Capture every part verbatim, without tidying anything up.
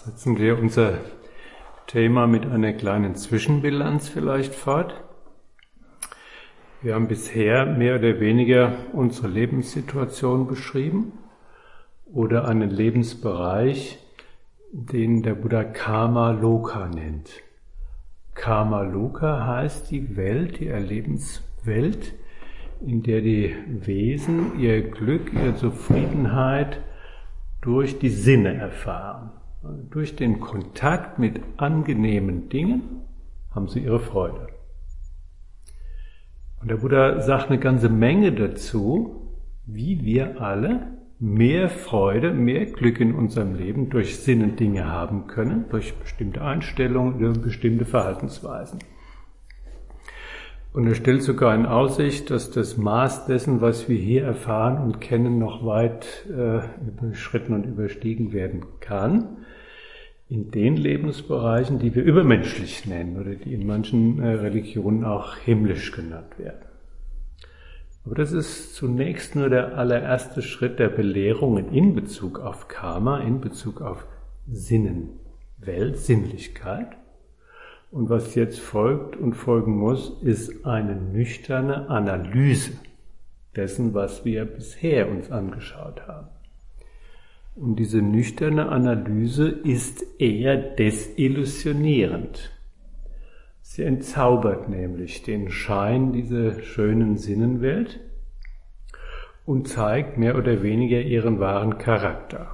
Setzen wir unser Thema mit einer kleinen Zwischenbilanz vielleicht fort. Wir haben bisher mehr oder weniger unsere Lebenssituation beschrieben oder einen Lebensbereich, den der Buddha Kama Loka nennt. Kama Loka heißt die Welt, die Erlebenswelt, in der die Wesen ihr Glück, ihre Zufriedenheit durch die Sinne erfahren. Durch den Kontakt mit angenehmen Dingen haben sie ihre Freude. Und der Buddha sagt eine ganze Menge dazu, wie wir alle mehr Freude, mehr Glück in unserem Leben durch Sinnendinge haben können, durch bestimmte Einstellungen, durch bestimmte Verhaltensweisen. Und er stellt sogar in Aussicht, dass das Maß dessen, was wir hier erfahren und kennen, noch weit äh, überschritten und überstiegen werden kann, in den Lebensbereichen, die wir übermenschlich nennen oder die in manchen äh, Religionen auch himmlisch genannt werden. Aber das ist zunächst nur der allererste Schritt der Belehrungen in Bezug auf Karma, in Bezug auf Sinnenwelt, Sinnlichkeit. Und was jetzt folgt und folgen muss, ist eine nüchterne Analyse dessen, was wir bisher uns angeschaut haben. Und diese nüchterne Analyse ist eher desillusionierend. Sie entzaubert nämlich den Schein dieser schönen Sinnenwelt und zeigt mehr oder weniger ihren wahren Charakter.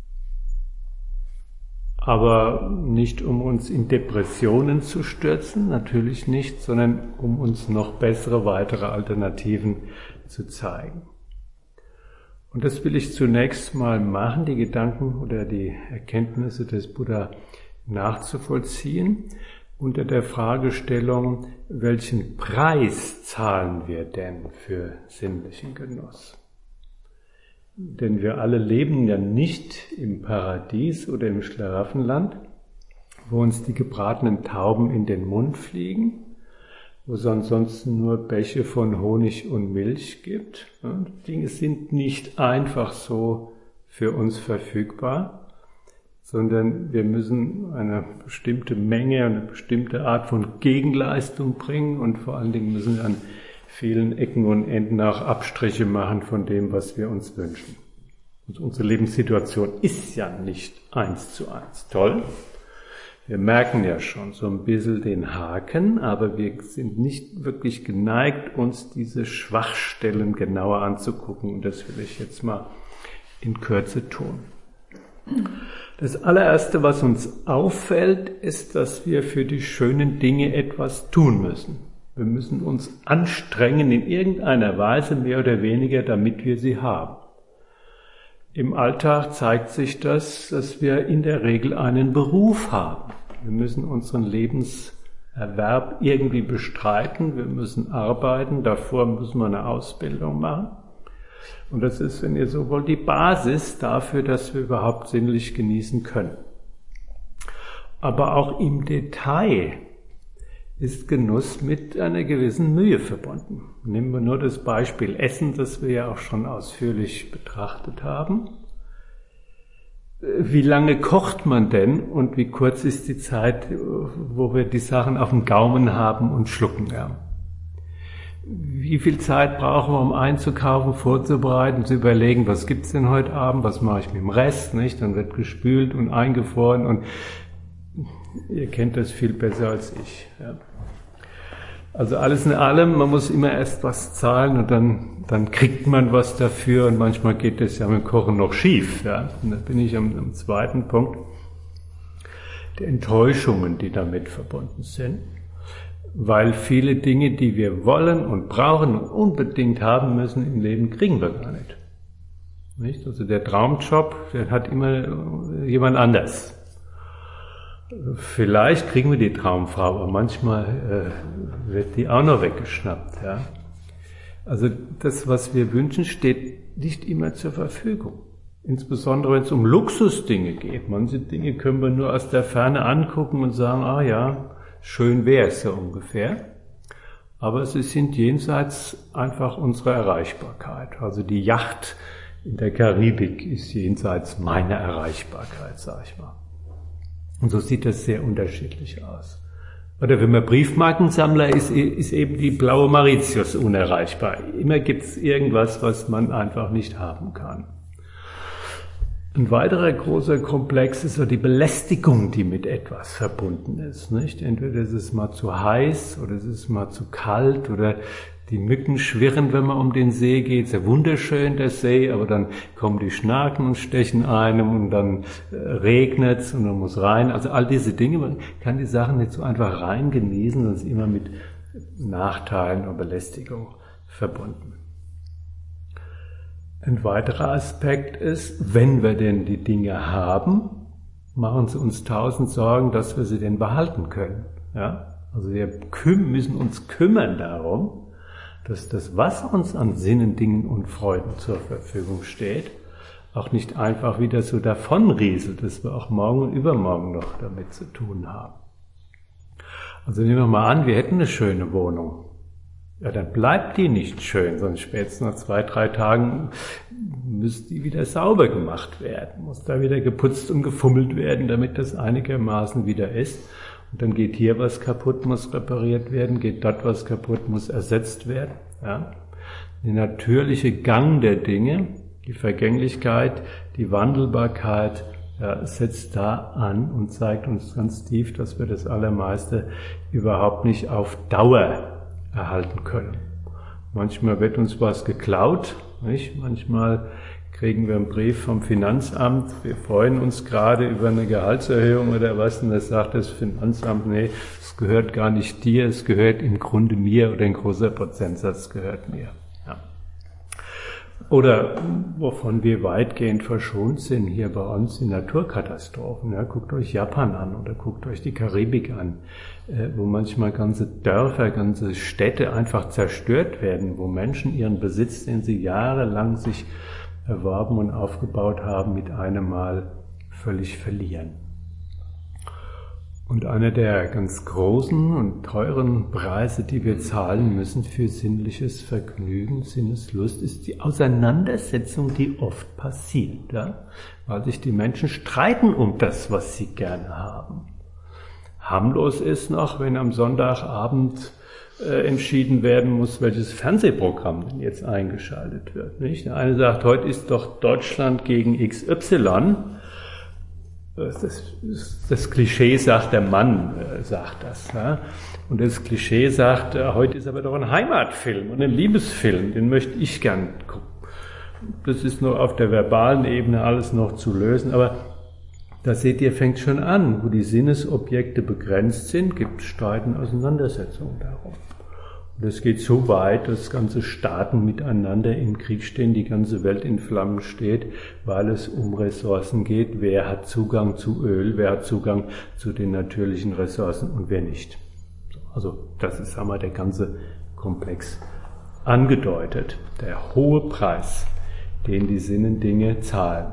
Aber nicht um uns in Depressionen zu stürzen, natürlich nicht, sondern um uns noch bessere, weitere Alternativen zu zeigen. Und das will ich zunächst mal machen, die Gedanken oder die Erkenntnisse des Buddha nachzuvollziehen, unter der Fragestellung, welchen Preis zahlen wir denn für sinnlichen Genuss? Denn wir alle leben ja nicht im Paradies oder im Schlaraffenland, wo uns die gebratenen Tauben in den Mund fliegen, wo es ansonsten nur Bäche von Honig und Milch gibt. Die Dinge sind nicht einfach so für uns verfügbar, sondern wir müssen eine bestimmte Menge, eine bestimmte Art von Gegenleistung bringen und vor allen Dingen müssen wir an vielen Ecken und Enden auch Abstriche machen von dem, was wir uns wünschen. Und unsere Lebenssituation ist ja nicht eins zu eins toll. Wir merken ja schon so ein bisschen den Haken, aber wir sind nicht wirklich geneigt, uns diese Schwachstellen genauer anzugucken. Und das will ich jetzt mal in Kürze tun. Das allererste, was uns auffällt, ist, dass wir für die schönen Dinge etwas tun müssen. Wir müssen uns anstrengen in irgendeiner Weise, mehr oder weniger, damit wir sie haben. Im Alltag zeigt sich das, dass wir in der Regel einen Beruf haben. Wir müssen unseren Lebenserwerb irgendwie bestreiten, wir müssen arbeiten, davor müssen wir eine Ausbildung machen. Und das ist, wenn ihr so wollt, die Basis dafür, dass wir überhaupt sinnlich genießen können. Aber auch im Detail ist Genuss mit einer gewissen Mühe verbunden. Nehmen wir nur das Beispiel Essen, das wir ja auch schon ausführlich betrachtet haben. Wie lange kocht man denn und wie kurz ist die Zeit, wo wir die Sachen auf dem Gaumen haben und schlucken? Ja. Wie viel Zeit brauchen wir, um einzukaufen, vorzubereiten, zu überlegen, was gibt's denn heute Abend, was mache ich mit dem Rest, nicht? Dann wird gespült und eingefroren und ihr kennt das viel besser als ich. Ja. Also alles in allem, man muss immer erst was zahlen und dann, dann kriegt man was dafür und manchmal geht das ja mit dem Kochen noch schief. Ja. Und da bin ich am, am zweiten Punkt, der Enttäuschungen, die damit verbunden sind. Weil viele Dinge, die wir wollen und brauchen und unbedingt haben müssen im Leben, kriegen wir gar nicht. Nicht? Also der Traumjob, der hat immer jemand anders. Vielleicht kriegen wir die Traumfrau, aber manchmal äh, wird die auch noch weggeschnappt. Ja? Also das, was wir wünschen, steht nicht immer zur Verfügung. Insbesondere wenn es um Luxusdinge geht. Manche Dinge können wir nur aus der Ferne angucken und sagen, ah ja, schön wäre es so ungefähr. Aber sie sind jenseits einfach unserer Erreichbarkeit. Also die Yacht in der Karibik ist jenseits meiner Erreichbarkeit, sag ich mal. Und so sieht das sehr unterschiedlich aus. Oder wenn man Briefmarkensammler ist, ist eben die blaue Mauritius unerreichbar. Immer gibt es irgendwas, was man einfach nicht haben kann. Ein weiterer großer Komplex ist so die Belästigung, die mit etwas verbunden ist, nicht? Entweder ist es mal zu heiß oder es ist mal zu kalt oder die Mücken schwirren, wenn man um den See geht. Sehr wunderschön, der See, aber dann kommen die Schnaken und stechen einem und dann äh, regnet's und man muss rein. Also all diese Dinge, man kann die Sachen nicht so einfach rein genießen, sondern es ist immer mit Nachteilen und Belästigung verbunden. Ein weiterer Aspekt ist, wenn wir denn die Dinge haben, machen sie uns tausend Sorgen, dass wir sie denn behalten können. Ja? Also wir küm- müssen uns kümmern darum, dass das, was uns an Sinnen, Dingen und Freuden zur Verfügung steht, auch nicht einfach wieder so davonrieselt, dass wir auch morgen und übermorgen noch damit zu tun haben. Also nehmen wir mal an, wir hätten eine schöne Wohnung. Ja, dann bleibt die nicht schön, sondern spätestens nach zwei, drei Tagen müsste die wieder sauber gemacht werden, muss da wieder geputzt und gefummelt werden, damit das einigermaßen wieder ist. Und dann geht hier was kaputt, muss repariert werden, geht dort was kaputt, muss ersetzt werden. Ja. Der natürliche Gang der Dinge, die Vergänglichkeit, die Wandelbarkeit, ja, setzt da an und zeigt uns ganz tief, dass wir das Allermeiste überhaupt nicht auf Dauer erhalten können. Manchmal wird uns was geklaut, nicht? Manchmal kriegen wir einen Brief vom Finanzamt, wir freuen uns gerade über eine Gehaltserhöhung oder was, und da sagt das Finanzamt, nee, es gehört gar nicht dir, es gehört im Grunde mir oder ein großer Prozentsatz gehört mir. Ja. Oder wovon wir weitgehend verschont sind hier bei uns, die Naturkatastrophen. Ja, guckt euch Japan an oder guckt euch die Karibik an, äh, wo manchmal ganze Dörfer, ganze Städte einfach zerstört werden, wo Menschen ihren Besitz, den sie jahrelang sich erworben und aufgebaut haben, mit einem Mal völlig verlieren. Und einer der ganz großen und teuren Preise, die wir zahlen müssen für sinnliches Vergnügen, Sinneslust, ist die Auseinandersetzung, die oft passiert, ja? Weil sich die Menschen streiten um das, was sie gerne haben. Harmlos ist noch, wenn am Sonntagabend äh, entschieden werden muss, welches Fernsehprogramm denn jetzt eingeschaltet wird. Nicht? Der eine sagt, heute ist doch Deutschland gegen X Y. Das, das, das Klischee sagt, der Mann äh, sagt das. Ja? Und das Klischee sagt, äh, heute ist aber doch ein Heimatfilm und ein Liebesfilm, den möchte ich gern gucken. Das ist nur auf der verbalen Ebene alles noch zu lösen, aber da seht ihr, fängt schon an, wo die Sinnesobjekte begrenzt sind, gibt es Streit und Auseinandersetzungen darum. Und es geht so weit, dass ganze Staaten miteinander im Krieg stehen, die ganze Welt in Flammen steht, weil es um Ressourcen geht. Wer hat Zugang zu Öl, wer hat Zugang zu den natürlichen Ressourcen und wer nicht. Also das ist, sagen wir, der ganze Komplex angedeutet. Der hohe Preis, den die Sinnendinge zahlen.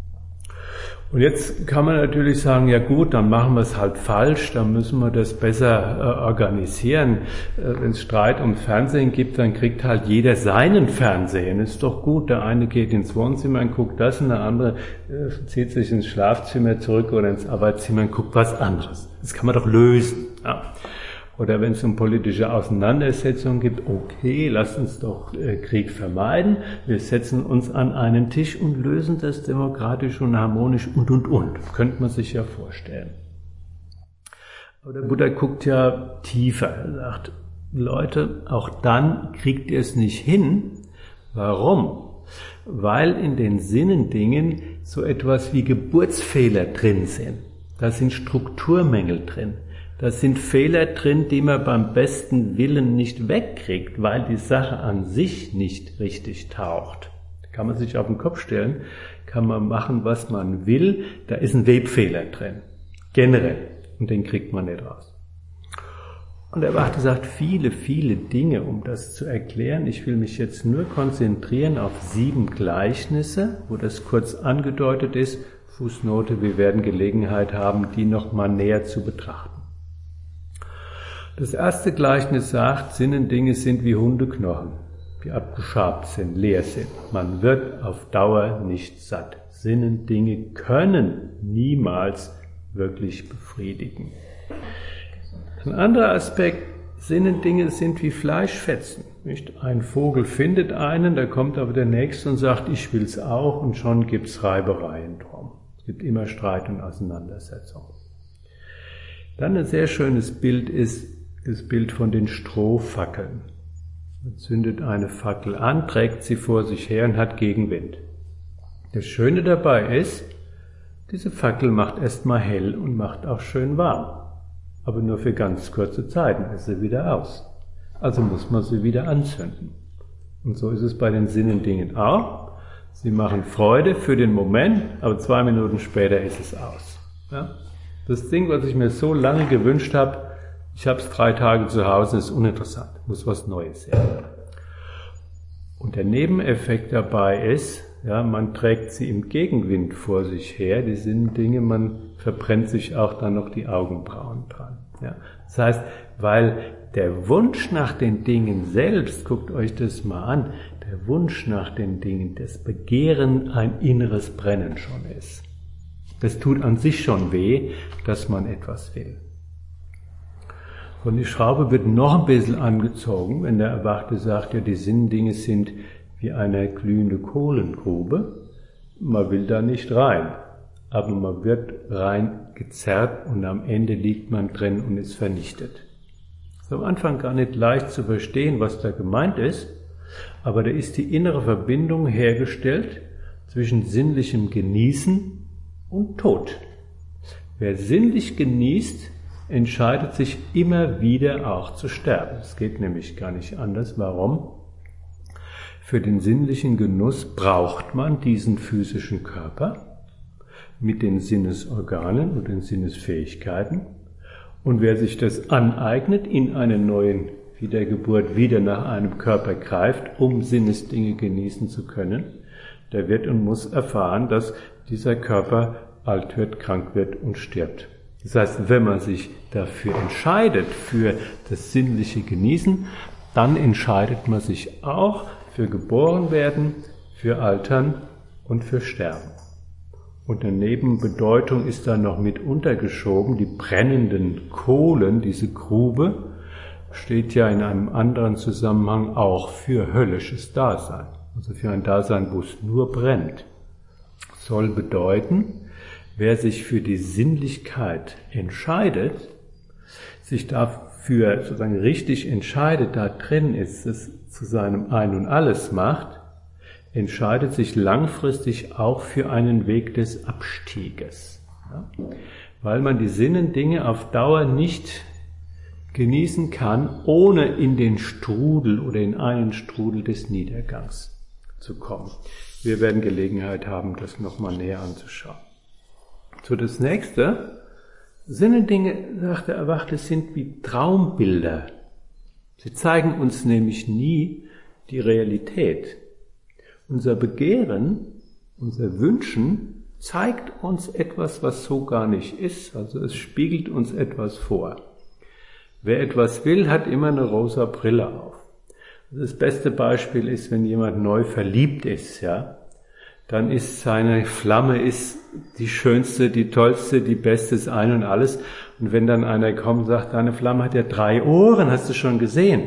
Und jetzt kann man natürlich sagen, ja gut, dann machen wir es halt falsch, dann müssen wir das besser äh, organisieren. Äh, Wenn es Streit um Fernsehen gibt, dann kriegt halt jeder seinen Fernsehen. Ist doch gut, der eine geht ins Wohnzimmer und guckt das und der andere äh, zieht sich ins Schlafzimmer zurück oder ins Arbeitszimmer und guckt was anderes. Das kann man doch lösen. Ja. Oder wenn es um politische Auseinandersetzungen gibt, okay, lasst uns doch äh, Krieg vermeiden, wir setzen uns an einen Tisch und lösen das demokratisch und harmonisch und, und, und. Könnte man sich ja vorstellen. Aber der Buddha guckt ja tiefer. Er sagt, Leute, auch dann kriegt ihr es nicht hin. Warum? Weil in den Sinnendingen so etwas wie Geburtsfehler drin sind. Da sind Strukturmängel drin. Da sind Fehler drin, die man beim besten Willen nicht wegkriegt, weil die Sache an sich nicht richtig taucht. Kann man sich auf den Kopf stellen, kann man machen, was man will, da ist ein Webfehler drin. Generell. Und den kriegt man nicht raus. Und er hat gesagt, viele, viele Dinge, um das zu erklären. Ich will mich jetzt nur konzentrieren auf sieben Gleichnisse, wo das kurz angedeutet ist. Fußnote, wir werden Gelegenheit haben, die nochmal näher zu betrachten. Das erste Gleichnis sagt, Sinnendinge sind wie Hundeknochen, die abgeschabt sind, leer sind. Man wird auf Dauer nicht satt. Sinnendinge können niemals wirklich befriedigen. Ein anderer Aspekt, Sinnendinge sind wie Fleischfetzen. Nicht? Ein Vogel findet einen, da kommt aber der Nächste und sagt, ich will's auch, und schon gibt's Reibereien drum. Es gibt immer Streit und Auseinandersetzung. Dann ein sehr schönes Bild ist das Bild von den Strohfackeln. Man zündet eine Fackel an, trägt sie vor sich her und hat Gegenwind. Das Schöne dabei ist, diese Fackel macht erstmal hell und macht auch schön warm. Aber nur für ganz kurze Zeit, dann ist sie wieder aus. Also muss man sie wieder anzünden. Und so ist es bei den Sinnendingen auch. Sie machen Freude für den Moment, aber zwei Minuten später ist es aus. Ja? Das Ding, was ich mir so lange gewünscht habe, ich habe es drei Tage zu Hause, ist uninteressant, muss was Neues her. Und der Nebeneffekt dabei ist, ja, man trägt sie im Gegenwind vor sich her, die Sinnendinge, man verbrennt sich auch dann noch die Augenbrauen dran. Ja. Das heißt, weil der Wunsch nach den Dingen selbst, guckt euch das mal an, der Wunsch nach den Dingen, das Begehren ein inneres Brennen schon ist. Das tut an sich schon weh, dass man etwas will. Und die Schraube wird noch ein bisschen angezogen, wenn der Erwachte sagt, ja, die Sinndinge sind wie eine glühende Kohlengrube. Man will da nicht rein, aber man wird rein gezerrt und am Ende liegt man drin und ist vernichtet. Es ist am Anfang gar nicht leicht zu verstehen, was da gemeint ist, aber da ist die innere Verbindung hergestellt zwischen sinnlichem Genießen und Tod. Wer sinnlich genießt, entscheidet sich immer wieder auch zu sterben. Es geht nämlich gar nicht anders. Warum? Für den sinnlichen Genuss braucht man diesen physischen Körper mit den Sinnesorganen und den Sinnesfähigkeiten. Und wer sich das aneignet, in einer neuen Wiedergeburt wieder nach einem Körper greift, um Sinnesdinge genießen zu können, der wird und muss erfahren, dass dieser Körper alt wird, krank wird und stirbt. Das heißt, wenn man sich dafür entscheidet, für das sinnliche Genießen, dann entscheidet man sich auch für Geborenwerden, für Altern und für Sterben. Und eine Nebenbedeutung ist da noch mit untergeschoben, die brennenden Kohlen, diese Grube, steht ja in einem anderen Zusammenhang auch für höllisches Dasein, also für ein Dasein, wo es nur brennt. Soll bedeuten, wer sich für die Sinnlichkeit entscheidet, sich dafür sozusagen richtig entscheidet, da drin ist, es zu seinem Ein und Alles macht, entscheidet sich langfristig auch für einen Weg des Abstieges. Ja? Weil man die Sinnendinge auf Dauer nicht genießen kann, ohne in den Strudel oder in einen Strudel des Niedergangs zu kommen. Wir werden Gelegenheit haben, das nochmal näher anzuschauen. So, das nächste, Sinnendinge, sagt der Erwachte, sind wie Traumbilder. Sie zeigen uns nämlich nie die Realität. Unser Begehren, unser Wünschen zeigt uns etwas, was so gar nicht ist. Also es spiegelt uns etwas vor. Wer etwas will, hat immer eine rosa Brille auf. Das beste Beispiel ist, wenn jemand neu verliebt ist, ja, dann ist seine Flamme ist die schönste, die tollste, die beste, das Ein und Alles. Und wenn dann einer kommt und sagt, deine Flamme hat ja drei Ohren, hast du schon gesehen?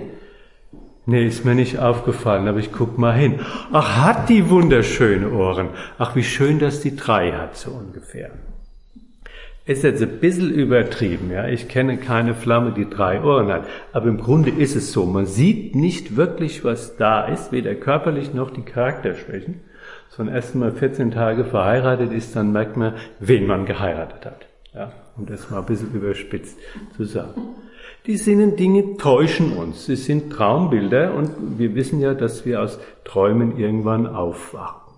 Nee, ist mir nicht aufgefallen, aber ich guck mal hin. Ach, hat die wunderschöne Ohren. Ach, wie schön, dass die drei hat, so ungefähr. Ist jetzt ein bisschen übertrieben, ja. Ich kenne keine Flamme, die drei Ohren hat. Aber im Grunde ist es so. Man sieht nicht wirklich, was da ist, weder körperlich noch die Charakterschwächen. Sondern erst mal vierzehn Tage verheiratet ist, dann merkt man, wen man geheiratet hat. Ja, um das mal ein bisschen überspitzt zu sagen. Die Sinnendinge täuschen uns. Sie sind Traumbilder und wir wissen ja, dass wir aus Träumen irgendwann aufwachen.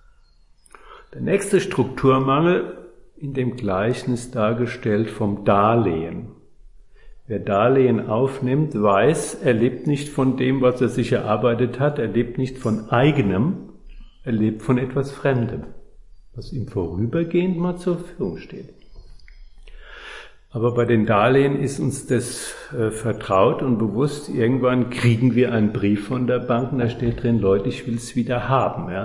Der nächste Strukturmangel in dem Gleichnis dargestellt vom Darlehen. Wer Darlehen aufnimmt, weiß, er lebt nicht von dem, was er sich erarbeitet hat, er lebt nicht von eigenem, er lebt von etwas Fremdem, was ihm vorübergehend mal zur Verfügung steht. Aber bei den Darlehen ist uns das äh, vertraut und bewusst. Irgendwann kriegen wir einen Brief von der Bank und da steht drin, Leute, ich will es wieder haben. Ja.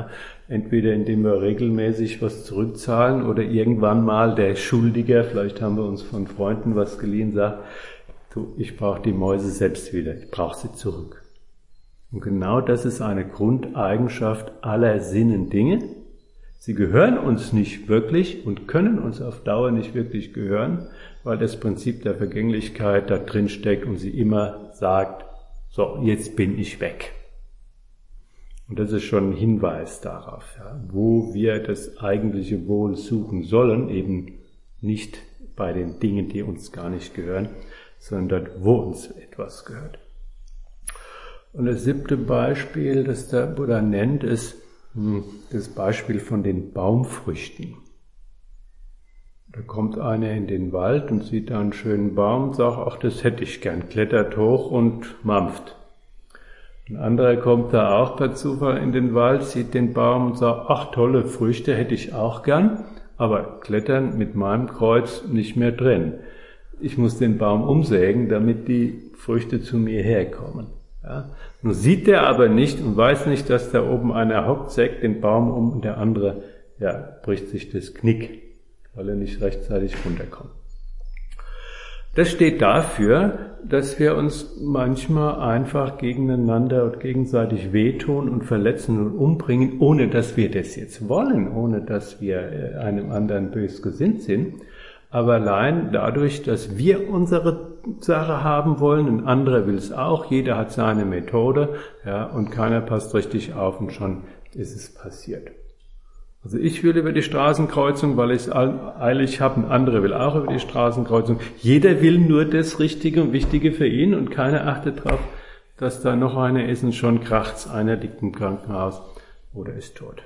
Entweder indem wir regelmäßig was zurückzahlen oder irgendwann mal der Schuldiger, vielleicht haben wir uns von Freunden was geliehen, sagt, du, ich brauche die Mäuse selbst wieder, ich brauche sie zurück. Und genau das ist eine Grundeigenschaft aller Sinnendinge. Sie gehören uns nicht wirklich und können uns auf Dauer nicht wirklich gehören, weil das Prinzip der Vergänglichkeit da drin steckt und sie immer sagt, so, jetzt bin ich weg. Und das ist schon ein Hinweis darauf, ja, wo wir das eigentliche Wohl suchen sollen, eben nicht bei den Dingen, die uns gar nicht gehören, sondern dort, wo uns etwas gehört. Und das siebte Beispiel, das der Buddha nennt, ist das Beispiel von den Baumfrüchten. Da kommt einer in den Wald und sieht da einen schönen Baum und sagt, ach, das hätte ich gern, klettert hoch und mampft. Ein anderer kommt da auch per Zufall in den Wald, sieht den Baum und sagt, ach, tolle Früchte hätte ich auch gern, aber klettern mit meinem Kreuz nicht mehr drin. Ich muss den Baum umsägen, damit die Früchte zu mir herkommen. Ja? Nun sieht der aber nicht und weiß nicht, dass da oben einer hockt, sägt den Baum um und der andere, ja, bricht sich das Knick, weil er nicht rechtzeitig runterkommt. Das steht dafür, dass wir uns manchmal einfach gegeneinander und gegenseitig wehtun und verletzen und umbringen, ohne dass wir das jetzt wollen, ohne dass wir einem anderen bös gesinnt sind. Aber allein dadurch, dass wir unsere Sache haben wollen, ein anderer will es auch, jeder hat seine Methode, ja, und keiner passt richtig auf und schon ist es passiert. Also ich will über die Straßenkreuzung, weil ich es eilig habe, ein anderer will auch über die Straßenkreuzung. Jeder will nur das Richtige und Wichtige für ihn und keiner achtet darauf, dass da noch einer ist und schon kracht's, einer liegt im Krankenhaus oder ist tot.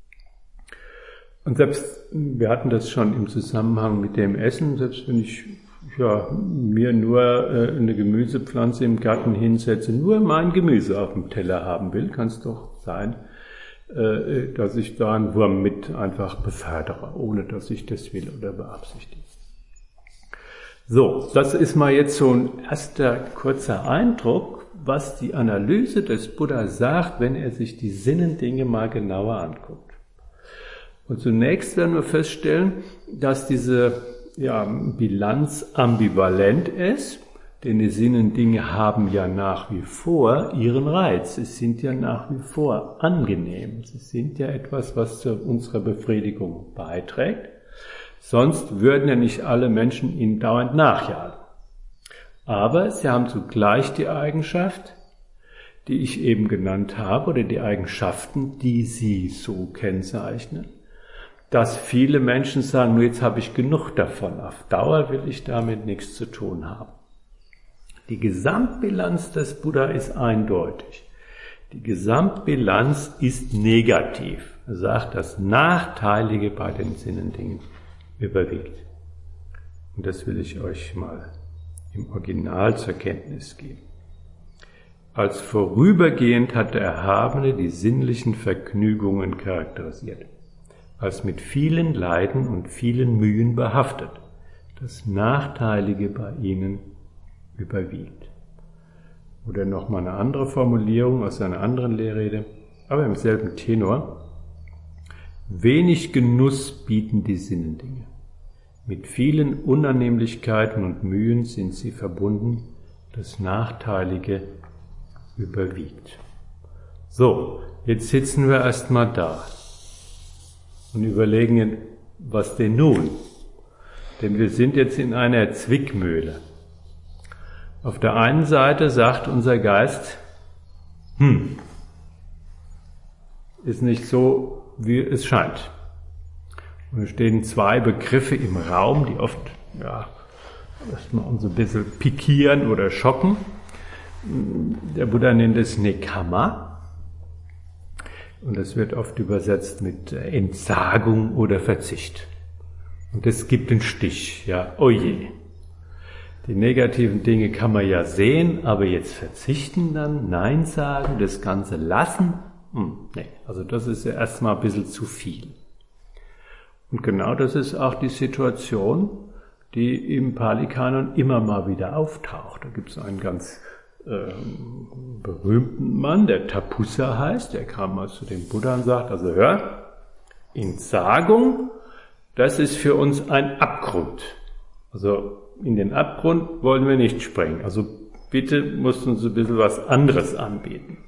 Und selbst, wir hatten das schon im Zusammenhang mit dem Essen, selbst wenn ich ja, mir nur äh, eine Gemüsepflanze im Garten hinsetze, nur mein Gemüse auf dem Teller haben will, kann es doch sein, äh, dass ich da einen Wurm mit einfach befördere, ohne dass ich das will oder beabsichtige. So, das ist mal jetzt so ein erster kurzer Eindruck, was die Analyse des Buddha sagt, wenn er sich die Sinnendinge mal genauer anguckt. Und zunächst werden wir feststellen, dass diese ja, Bilanz ambivalent ist, denn die Sinnendinge haben ja nach wie vor ihren Reiz. Sie sind ja nach wie vor angenehm. Sie sind ja etwas, was zu unserer Befriedigung beiträgt. Sonst würden ja nicht alle Menschen ihnen dauernd nachjagen. Aber sie haben zugleich die Eigenschaft, die ich eben genannt habe, oder die Eigenschaften, die sie so kennzeichnen, dass viele Menschen sagen, nur jetzt habe ich genug davon, auf Dauer will ich damit nichts zu tun haben. Die Gesamtbilanz des Buddha ist eindeutig. Die Gesamtbilanz ist negativ. Er sagt, das Nachteilige bei den Sinnendingen überwiegt. Und das will ich euch mal im Original zur Kenntnis geben. Als vorübergehend hat der Erhabene die sinnlichen Vergnügungen charakterisiert, als mit vielen Leiden und vielen Mühen behaftet. Das Nachteilige bei ihnen überwiegt. Oder nochmal eine andere Formulierung aus einer anderen Lehrrede, aber im selben Tenor. Wenig Genuss bieten die Sinnendinge. Mit vielen Unannehmlichkeiten und Mühen sind sie verbunden. Das Nachteilige überwiegt. So, jetzt sitzen wir erstmal da und überlegen, was denn nun? Denn wir sind jetzt in einer Zwickmühle. Auf der einen Seite sagt unser Geist, hm, ist nicht so, wie es scheint. Und es stehen zwei Begriffe im Raum, die oft, ja, erstmal uns ein bisschen pikieren oder schocken. Der Buddha nennt es Nekama. Und das wird oft übersetzt mit Entsagung oder Verzicht. Und das gibt den Stich, ja, oh je. Die negativen Dinge kann man ja sehen, aber jetzt verzichten dann, Nein sagen, das Ganze lassen, hm, nee, also das ist ja erstmal ein bisschen zu viel. Und genau das ist auch die Situation, die im Pali-Kanon immer mal wieder auftaucht. Da gibt es einen ganz äh, berühmten Mann, der Tapussa heißt, der kam mal zu dem Buddha und sagt, also hör, Entsagung, das ist für uns ein Abgrund. Also in den Abgrund wollen wir nicht springen. Also bitte musst du uns ein bisschen was anderes anbieten.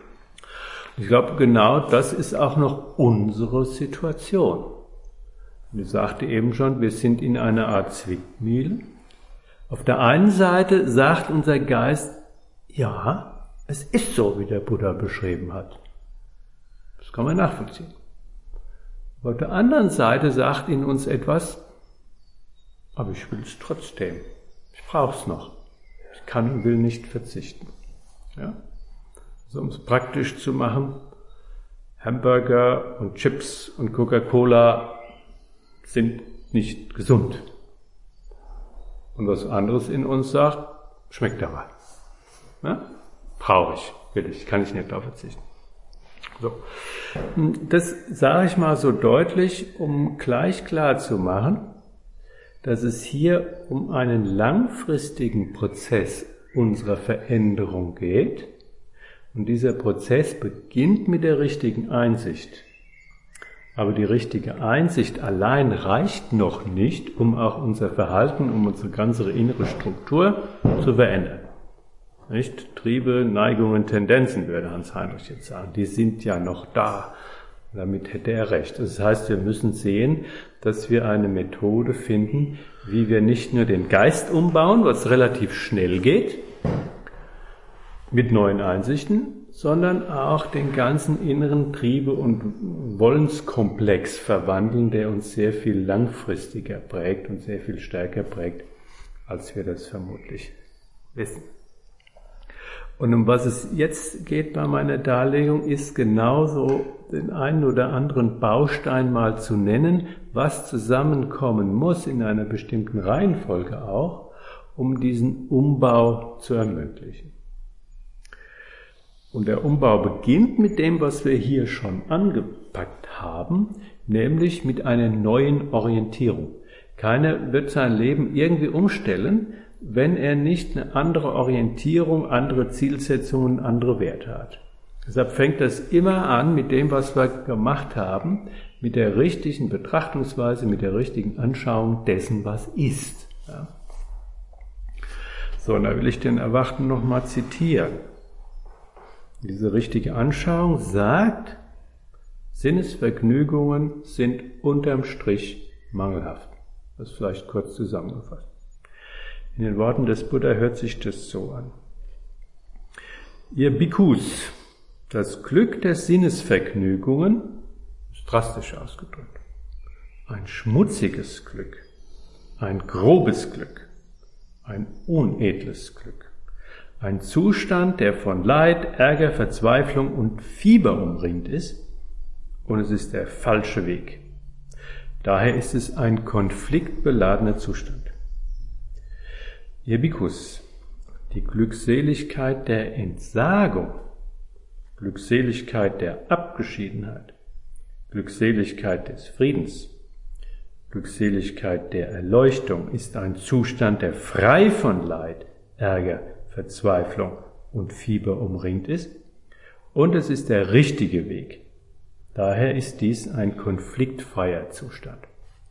Ich glaube, genau das ist auch noch unsere Situation. Ich sagte eben schon, wir sind in einer Art Zwickmühle. Auf der einen Seite sagt unser Geist, ja, es ist so, wie der Buddha beschrieben hat. Das kann man nachvollziehen. Aber auf der anderen Seite sagt in uns etwas, aber ich will es trotzdem. Ich brauche es noch. Ich kann und will nicht verzichten. Ja? Also um es praktisch zu machen, Hamburger und Chips und Coca-Cola sind nicht gesund. Und was anderes in uns sagt, schmeckt aber. Ja? Brauche ich, will ich, kann ich nicht darauf verzichten. So. Das sage ich mal so deutlich, um gleich klar zu machen, dass es hier um einen langfristigen Prozess unserer Veränderung geht. Und dieser Prozess beginnt mit der richtigen Einsicht. Aber die richtige Einsicht allein reicht noch nicht, um auch unser Verhalten, um unsere ganze innere Struktur zu verändern. Nicht? Triebe, Neigungen, Tendenzen, würde Hans Heinrich jetzt sagen, die sind ja noch da. Damit hätte er recht. Das heißt, wir müssen sehen, dass wir eine Methode finden, wie wir nicht nur den Geist umbauen, was relativ schnell geht, mit neuen Einsichten, sondern auch den ganzen inneren Triebe- und Wollenskomplex verwandeln, der uns sehr viel langfristiger prägt und sehr viel stärker prägt, als wir das vermutlich wissen. Und um was es jetzt geht bei meiner Darlegung, ist genauso den einen oder anderen Baustein mal zu nennen, was zusammenkommen muss in einer bestimmten Reihenfolge auch, um diesen Umbau zu ermöglichen. Und der Umbau beginnt mit dem, was wir hier schon angepackt haben, nämlich mit einer neuen Orientierung. Keiner wird sein Leben irgendwie umstellen, wenn er nicht eine andere Orientierung, andere Zielsetzungen, andere Werte hat. Deshalb fängt das immer an mit dem, was wir gemacht haben, mit der richtigen Betrachtungsweise, mit der richtigen Anschauung dessen, was ist. Ja. So, und da will ich den Erwachten nochmal zitieren. Diese richtige Anschauung sagt, Sinnesvergnügungen sind unterm Strich mangelhaft. Das ist vielleicht kurz zusammengefasst. In den Worten des Buddha hört sich das so an. Ihr Bhikkhus, das Glück der Sinnesvergnügungen ist drastisch ausgedrückt. Ein schmutziges Glück, ein grobes Glück, ein unedles Glück. Ein Zustand, der von Leid, Ärger, Verzweiflung und Fieber umringt ist, und es ist der falsche Weg. Daher ist es ein konfliktbeladener Zustand. Ihr Bhikkhus, die Glückseligkeit der Entsagung, Glückseligkeit der Abgeschiedenheit, Glückseligkeit des Friedens, Glückseligkeit der Erleuchtung ist ein Zustand, der frei von Leid, Ärger, Verzweiflung und Fieber umringt ist, und es ist der richtige Weg. Daher ist dies ein konfliktfreier Zustand.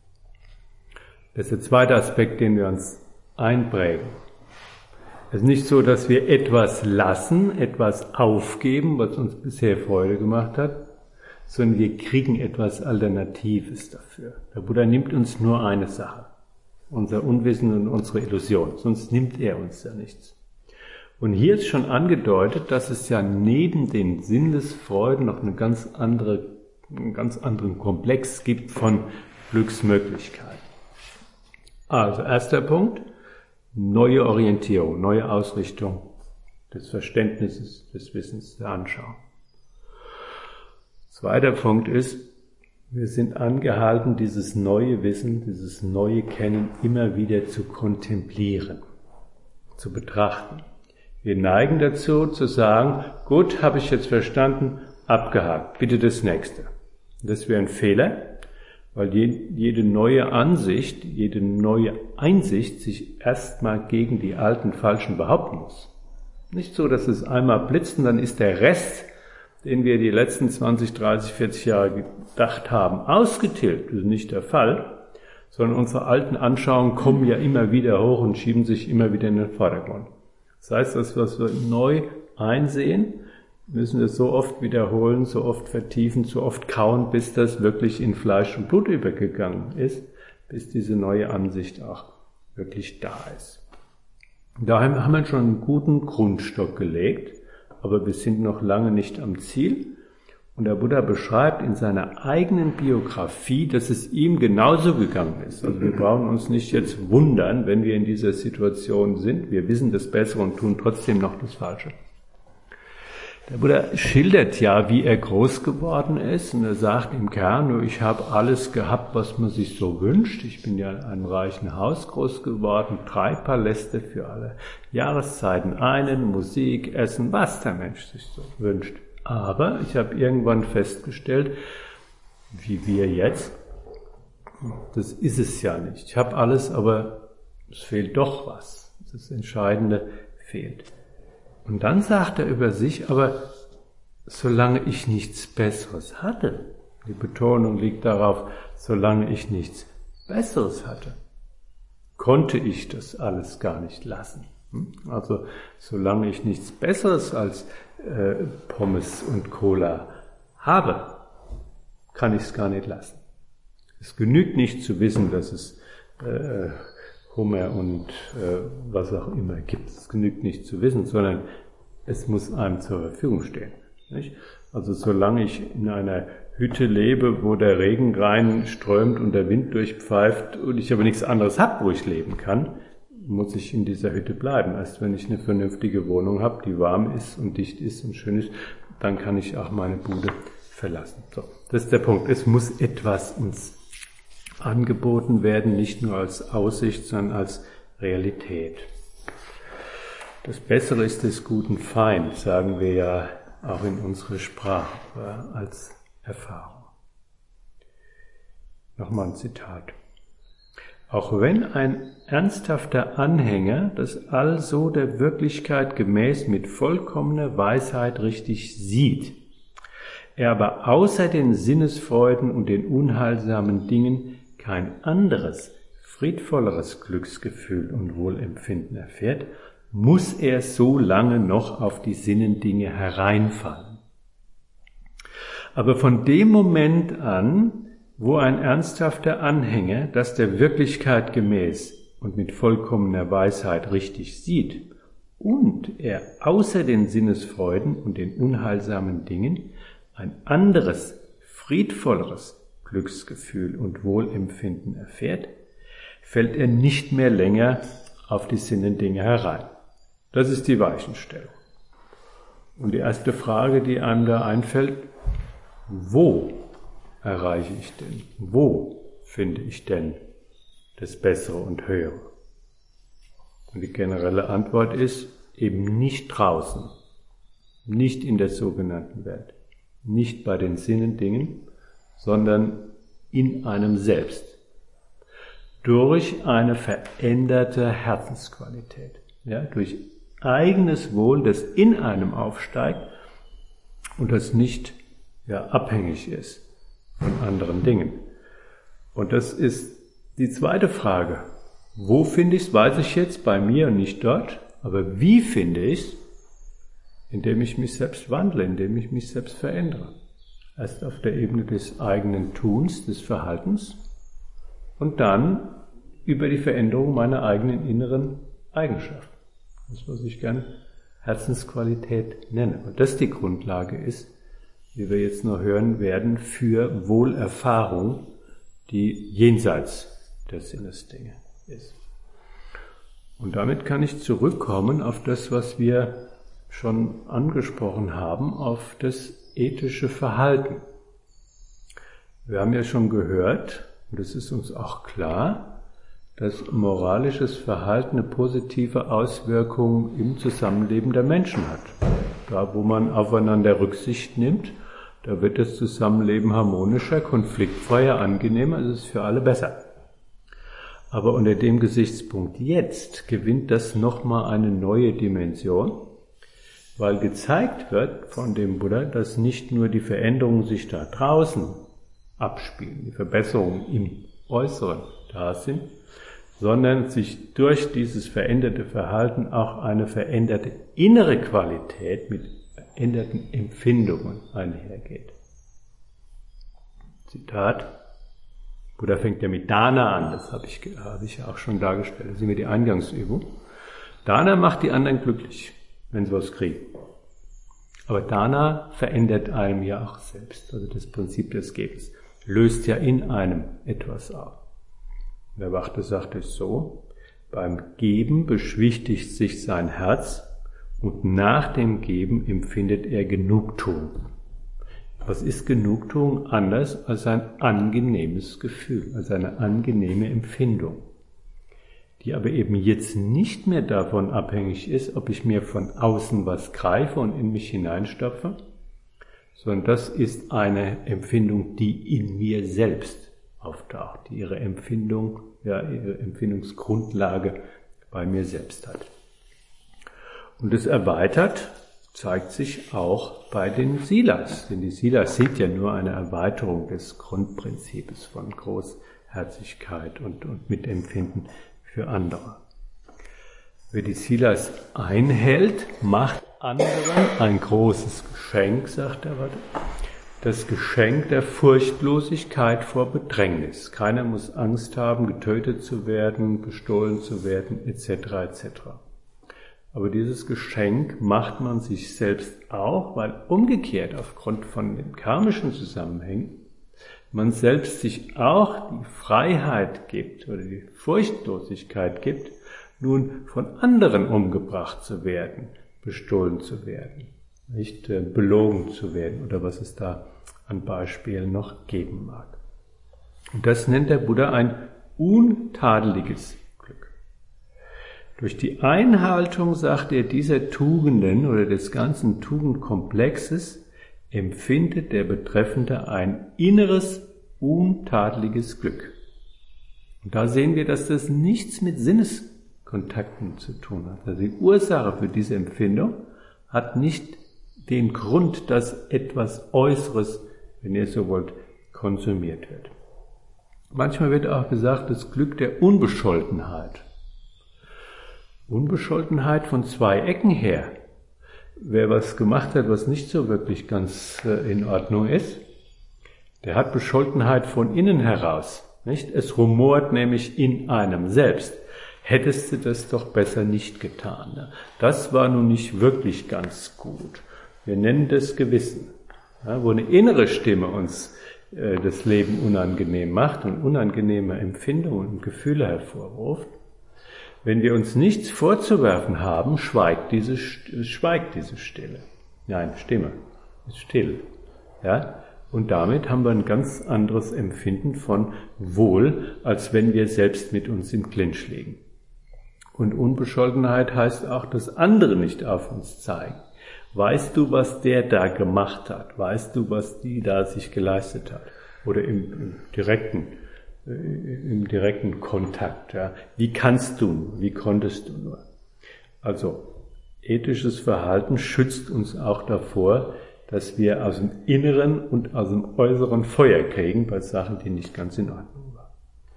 Das ist der zweite Aspekt, den wir uns einprägen. Es ist nicht so, dass wir etwas lassen, etwas aufgeben, was uns bisher Freude gemacht hat, sondern wir kriegen etwas Alternatives dafür. Der Buddha nimmt uns nur eine Sache, unser Unwissen und unsere Illusion, sonst nimmt er uns ja nichts. Und hier ist schon angedeutet, dass es ja neben den Sinnesfreuden noch eine ganz andere, einen ganz anderen Komplex gibt von Glücksmöglichkeiten. Also, erster Punkt, neue Orientierung, neue Ausrichtung des Verständnisses, des Wissens, der Anschauung. Zweiter Punkt ist, wir sind angehalten, dieses neue Wissen, dieses neue Kennen immer wieder zu kontemplieren, zu betrachten. Wir neigen dazu, zu sagen, gut, habe ich jetzt verstanden, abgehakt, bitte das Nächste. Das wäre ein Fehler, weil jede neue Ansicht, jede neue Einsicht sich erstmal gegen die alten Falschen behaupten muss. Nicht so, dass es einmal blitzt und dann ist der Rest, den wir die letzten zwanzig, dreißig, vierzig Jahre gedacht haben, ausgetilgt. Das ist nicht der Fall, sondern unsere alten Anschauungen kommen ja immer wieder hoch und schieben sich immer wieder in den Vordergrund. Das heißt, das, was wir neu einsehen, müssen wir so oft wiederholen, so oft vertiefen, so oft kauen, bis das wirklich in Fleisch und Blut übergegangen ist, bis diese neue Ansicht auch wirklich da ist. Daher haben wir schon einen guten Grundstock gelegt, aber wir sind noch lange nicht am Ziel. Und der Buddha beschreibt in seiner eigenen Biografie, dass es ihm genauso gegangen ist. Also wir brauchen uns nicht jetzt wundern, wenn wir in dieser Situation sind. Wir wissen das Bessere und tun trotzdem noch das Falsche. Der Buddha schildert ja, wie er groß geworden ist, und er sagt im Kern, ich habe alles gehabt, was man sich so wünscht. Ich bin ja in einem reichen Haus groß geworden, drei Paläste für alle Jahreszeiten, einen, Musik, Essen, was der Mensch sich so wünscht. Aber ich habe irgendwann festgestellt, wie wir jetzt, das ist es ja nicht. Ich habe alles, aber es fehlt doch was. Das Entscheidende fehlt. Und dann sagt er über sich, aber solange ich nichts Besseres hatte, die Betonung liegt darauf, solange ich nichts Besseres hatte, konnte ich das alles gar nicht lassen. Also solange ich nichts Besseres als äh, Pommes und Cola habe, kann ich es gar nicht lassen. Es genügt nicht zu wissen, dass es äh, Hummer und äh, was auch immer gibt. Es genügt nicht zu wissen, sondern es muss einem zur Verfügung stehen. Nicht? Also solange ich in einer Hütte lebe, wo der Regen reinströmt und der Wind durchpfeift und ich aber nichts anderes habe, wo ich leben kann, muss ich in dieser Hütte bleiben. Erst wenn ich eine vernünftige Wohnung habe, die warm ist und dicht ist und schön ist, dann kann ich auch meine Bude verlassen. So, das ist der Punkt. Es muss etwas uns angeboten werden, nicht nur als Aussicht, sondern als Realität. Das Bessere ist des guten Feind, sagen wir ja auch in unserer Sprache als Erfahrung. Nochmal ein Zitat. Auch wenn ein ernsthafter Anhänger das also der Wirklichkeit gemäß mit vollkommener Weisheit richtig sieht, er aber außer den Sinnesfreuden und den unheilsamen Dingen kein anderes, friedvolleres Glücksgefühl und Wohlempfinden erfährt, muss er so lange noch auf die Sinnendinge hereinfallen. Aber von dem Moment an, wo ein ernsthafter Anhänger das der Wirklichkeit gemäß und mit vollkommener Weisheit richtig sieht und er außer den Sinnesfreuden und den unheilsamen Dingen ein anderes, friedvolleres Glücksgefühl und Wohlempfinden erfährt, fällt er nicht mehr länger auf die Sinnendinge herein. Das ist die Weichenstellung. Und die erste Frage, die einem da einfällt, wo erreiche ich denn? Wo finde ich denn das Bessere und Höhere? Und die generelle Antwort ist eben nicht draußen, nicht in der sogenannten Welt, nicht bei den Sinnendingen, sondern in einem selbst, durch eine veränderte Herzensqualität, ja, durch eigenes Wohl, das in einem aufsteigt und das nicht ja, abhängig ist von anderen Dingen. Und das ist die zweite Frage. Wo finde ich es, weiß ich jetzt, bei mir und nicht dort, aber wie finde ich es? Indem ich mich selbst wandle, indem ich mich selbst verändere. Erst auf der Ebene des eigenen Tuns, des Verhaltens und dann über die Veränderung meiner eigenen inneren Eigenschaften. Das, was ich gern Herzensqualität nenne. Und das die Grundlage ist, wie wir jetzt noch hören werden, für Wohlerfahrung, die jenseits der Sinnesdinge ist. Und damit kann ich zurückkommen auf das, was wir schon angesprochen haben, auf das ethische Verhalten. Wir haben ja schon gehört, und es ist uns auch klar, dass moralisches Verhalten eine positive Auswirkung im Zusammenleben der Menschen hat. Da, wo man aufeinander Rücksicht nimmt, da wird das Zusammenleben harmonischer, konfliktfreier, angenehmer, es ist für alle besser. Aber unter dem Gesichtspunkt jetzt gewinnt das nochmal eine neue Dimension, weil gezeigt wird von dem Buddha, dass nicht nur die Veränderungen sich da draußen abspielen, die Verbesserungen im Äußeren da sind, sondern sich durch dieses veränderte Verhalten auch eine veränderte innere Qualität mit veränderten Empfindungen einhergeht. Zitat, Buddha fängt ja mit Dana an, das habe ich, habe ich ja auch schon dargestellt, das ist immer die Eingangsübung. Dana macht die anderen glücklich, wenn sie was kriegen. Aber Dana verändert einem ja auch selbst, also das Prinzip des Gebens löst ja in einem etwas auf. Der Wachte sagt es so, beim Geben beschwichtigt sich sein Herz und nach dem Geben empfindet er Genugtuung. Was ist Genugtuung anders als ein angenehmes Gefühl, als eine angenehme Empfindung, die aber eben jetzt nicht mehr davon abhängig ist, ob ich mir von außen was greife und in mich hineinstopfe, sondern das ist eine Empfindung, die in mir selbst auftaucht, die ihre Empfindung, ja, ihre Empfindungsgrundlage bei mir selbst hat. Und es erweitert, zeigt sich auch bei den Silas, denn die Silas sind ja nur eine Erweiterung des Grundprinzips von Großherzigkeit und, und Mitempfinden für andere. Wer die Silas einhält, macht anderen ein großes Geschenk, sagt er, das Geschenk der Furchtlosigkeit vor Bedrängnis. Keiner muss Angst haben, getötet zu werden, gestohlen zu werden, et cetera et cetera. Aber dieses Geschenk macht man sich selbst auch, weil umgekehrt aufgrund von den karmischen Zusammenhängen man selbst sich auch die Freiheit gibt oder die Furchtlosigkeit gibt, nun von anderen umgebracht zu werden, bestohlen zu werden, nicht äh, belogen zu werden oder was es da an Beispielen noch geben mag. Und das nennt der Buddha ein untadeliges Glück. Durch die Einhaltung, sagt er, dieser Tugenden oder des ganzen Tugendkomplexes empfindet der Betreffende ein inneres, untadeliges Glück. Und da sehen wir, dass das nichts mit Sinneskontakten zu tun hat. Also die Ursache für diese Empfindung hat nicht den Grund, dass etwas Äußeres, wenn ihr so wollt, konsumiert wird. Manchmal wird auch gesagt, das Glück der Unbescholtenheit. Unbescholtenheit von zwei Ecken her. Wer was gemacht hat, was nicht so wirklich ganz in Ordnung ist, der hat Bescholtenheit von innen heraus. Nicht? Es rumort nämlich in einem selbst. Hättest du das doch besser nicht getan. Das war nun nicht wirklich ganz gut. Wir nennen das Gewissen, ja, wo eine innere Stimme uns äh, das Leben unangenehm macht und unangenehme Empfindungen und Gefühle hervorruft. Wenn wir uns nichts vorzuwerfen haben, schweigt diese, schweigt diese Stille. Nein, Stimme ist still. Ja? Und damit haben wir ein ganz anderes Empfinden von Wohl, als wenn wir selbst mit uns im Clinch liegen. Und Unbescholtenheit heißt auch, dass andere nicht auf uns zeigen. Weißt du, was der da gemacht hat? Weißt du, was die da sich geleistet hat? Oder im, im direkten, äh, im direkten Kontakt. Ja? Wie kannst du? Wie konntest du nur? Also ethisches Verhalten schützt uns auch davor, dass wir aus dem Inneren und aus dem Äußeren Feuer kriegen bei Sachen, die nicht ganz in Ordnung waren.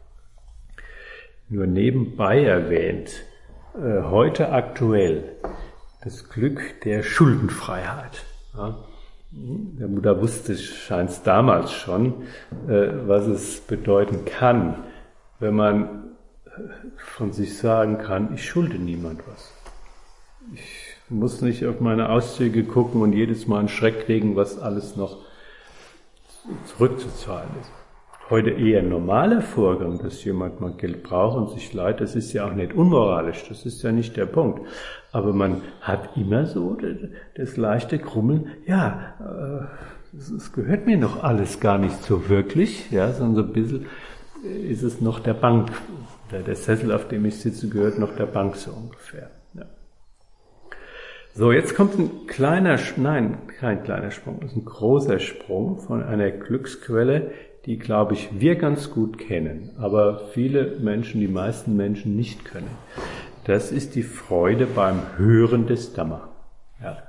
Nur nebenbei erwähnt, äh, heute aktuell, das Glück der Schuldenfreiheit. Ja, der Buddha wusste, scheint es damals schon, äh, was es bedeuten kann, wenn man von sich sagen kann, ich schulde niemand was. Ich muss nicht auf meine Auszüge gucken und jedes Mal einen Schreck kriegen, was alles noch zurückzuzahlen ist. Heute eher ein normaler Vorgang, dass jemand mal Geld braucht und sich leiht, das ist ja auch nicht unmoralisch, das ist ja nicht der Punkt. Aber man hat immer so das leichte Krummeln, ja, es gehört mir noch alles gar nicht so wirklich, ja, sondern so ein bisschen ist es noch der Bank, der Sessel, auf dem ich sitze, gehört noch der Bank so ungefähr. Ja. So, jetzt kommt ein kleiner, nein, kein kleiner Sprung, das ist ein großer Sprung von einer Glücksquelle, die, glaube ich, wir ganz gut kennen, aber viele Menschen, die meisten Menschen nicht können. Das ist die Freude beim Hören des Dhamma. Ja.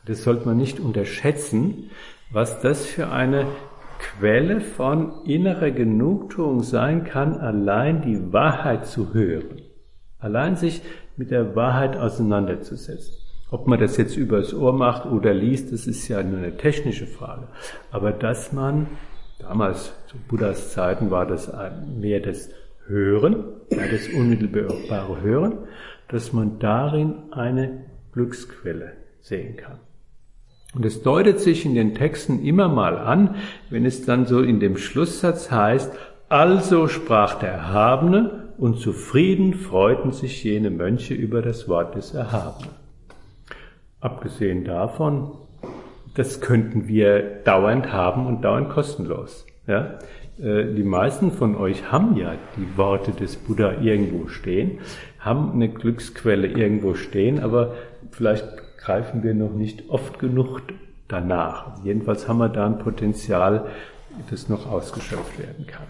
Das sollte man nicht unterschätzen, was das für eine Quelle von innerer Genugtuung sein kann, allein die Wahrheit zu hören. Allein sich mit der Wahrheit auseinanderzusetzen. Ob man das jetzt übers Ohr macht oder liest, das ist ja nur eine technische Frage. Aber dass man, damals zu Buddhas Zeiten war das mehr das Hören, ja, das unmittelbare Hören, dass man darin eine Glücksquelle sehen kann. Und es deutet sich in den Texten immer mal an, wenn es dann so in dem Schlusssatz heißt, also sprach der Erhabene und zufrieden freuten sich jene Mönche über das Wort des Erhabenen. Abgesehen davon, das könnten wir dauernd haben und dauernd kostenlos. Ja? Die meisten von euch haben ja die Worte des Buddha irgendwo stehen, haben eine Glücksquelle irgendwo stehen, aber vielleicht greifen wir noch nicht oft genug danach. Jedenfalls haben wir da ein Potenzial, das noch ausgeschöpft werden kann.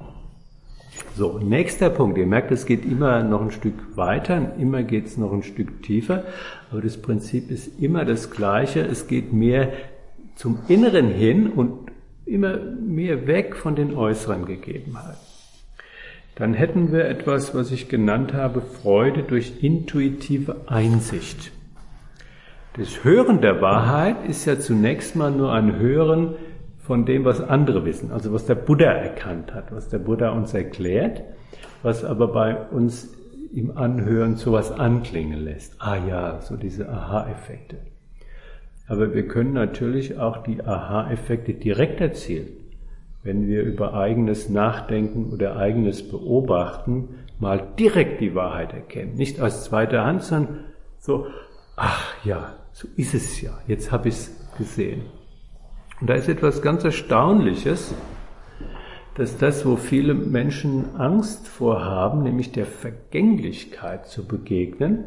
So, nächster Punkt. Ihr merkt, es geht immer noch ein Stück weiter, immer geht es noch ein Stück tiefer, aber das Prinzip ist immer das Gleiche. Es geht mehr zum Inneren hin und immer mehr weg von den äußeren Gegebenheiten. Dann hätten wir etwas, was ich genannt habe, Freude durch intuitive Einsicht. Das Hören der Wahrheit ist ja zunächst mal nur ein Hören von dem, was andere wissen, also was der Buddha erkannt hat, was der Buddha uns erklärt, was aber bei uns im Anhören sowas anklingen lässt. Ah ja, so diese Aha-Effekte. Aber wir können natürlich auch die Aha-Effekte direkt erzielen, wenn wir über eigenes Nachdenken oder eigenes Beobachten mal direkt die Wahrheit erkennen. Nicht aus zweiter Hand, sondern so, ach ja, so ist es ja, jetzt habe ich es gesehen. Und da ist etwas ganz Erstaunliches, dass das, wo viele Menschen Angst vorhaben, nämlich der Vergänglichkeit zu begegnen,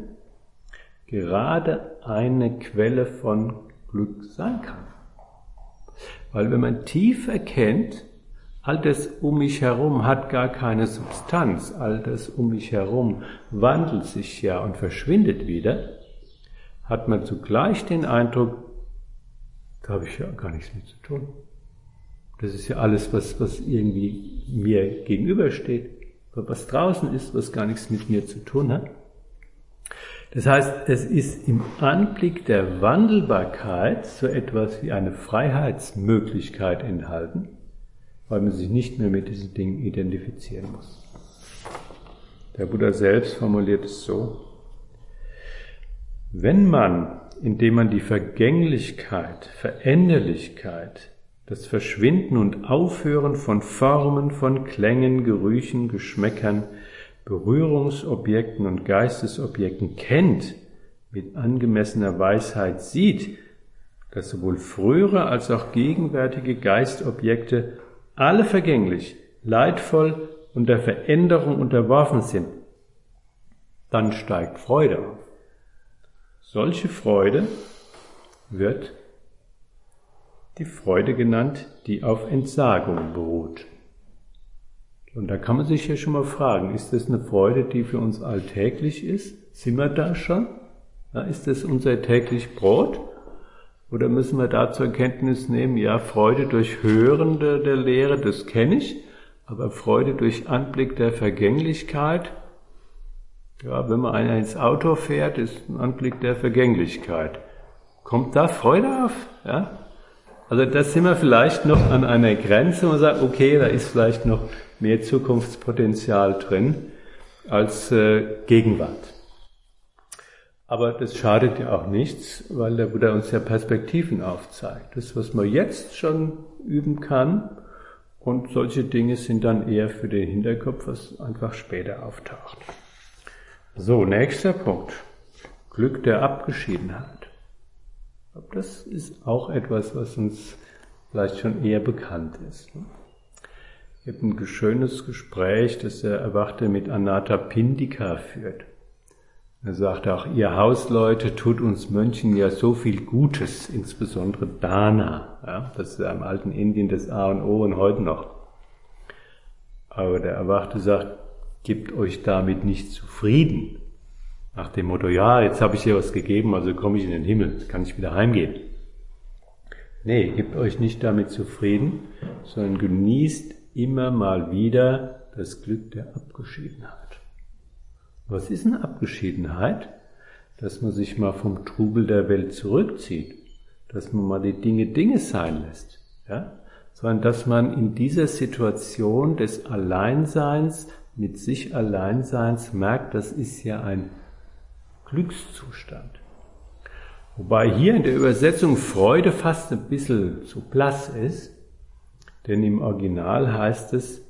gerade eine Quelle von Glück sein kann. Weil wenn man tief erkennt, all das um mich herum hat gar keine Substanz, all das um mich herum wandelt sich ja und verschwindet wieder, hat man zugleich den Eindruck, da habe ich ja gar nichts mit zu tun. Das ist ja alles, was, was irgendwie mir gegenübersteht, was draußen ist, was gar nichts mit mir zu tun hat. Das heißt, es ist im Anblick der Wandelbarkeit so etwas wie eine Freiheitsmöglichkeit enthalten, weil man sich nicht mehr mit diesen Dingen identifizieren muss. Der Buddha selbst formuliert es so: Wenn man, indem man die Vergänglichkeit, Veränderlichkeit, das Verschwinden und Aufhören von Formen, von Klängen, Gerüchen, Geschmäckern, Berührungsobjekten und Geistesobjekten kennt, mit angemessener Weisheit sieht, dass sowohl frühere als auch gegenwärtige Geistobjekte alle vergänglich, leidvoll und der Veränderung unterworfen sind, dann steigt Freude auf. Solche Freude wird die Freude genannt, die auf Entsagung beruht. Und da kann man sich ja schon mal fragen, ist das eine Freude, die für uns alltäglich ist? Sind wir da schon? Ja, ist das unser täglich Brot? Oder müssen wir da zur Kenntnis nehmen, ja, Freude durch Hören der, der Lehre, das kenne ich, aber Freude durch Anblick der Vergänglichkeit, ja, wenn man einer ins Auto fährt, ist ein Anblick der Vergänglichkeit. Kommt da Freude auf? Ja? Also da sind wir vielleicht noch an einer Grenze, wo man sagt, okay, da ist vielleicht noch mehr Zukunftspotenzial drin als äh, Gegenwart. Aber das schadet ja auch nichts, weil der Buddha uns ja Perspektiven aufzeigt. Das, was man jetzt schon üben kann, und solche Dinge sind dann eher für den Hinterkopf, was einfach später auftaucht. So, nächster Punkt. Glück der Abgeschiedenheit. Ich glaube, das ist auch etwas, was uns vielleicht schon eher bekannt ist. Ich habe ein schönes Gespräch, das der Erwachte mit Anathapindika führt. Er sagt auch, ihr Hausleute tut uns Mönchen ja so viel Gutes, insbesondere Dana. Ja, das ist ja im alten Indien das A und O und heute noch. Aber der Erwachte sagt, gebt euch damit nicht zufrieden. Nach dem Motto, ja, jetzt habe ich dir was gegeben, also komme ich in den Himmel, jetzt kann ich wieder heimgehen. Nee, gebt euch nicht damit zufrieden, sondern genießt immer mal wieder das Glück der Abgeschiedenheit. Was ist eine Abgeschiedenheit? Dass man sich mal vom Trubel der Welt zurückzieht, dass man mal die Dinge Dinge sein lässt, ja? Sondern dass man in dieser Situation des Alleinseins, mit sich Alleinseins merkt, das ist ja ein Glückszustand. Wobei hier in der Übersetzung Freude fast ein bisschen zu blass ist, denn im Original heißt es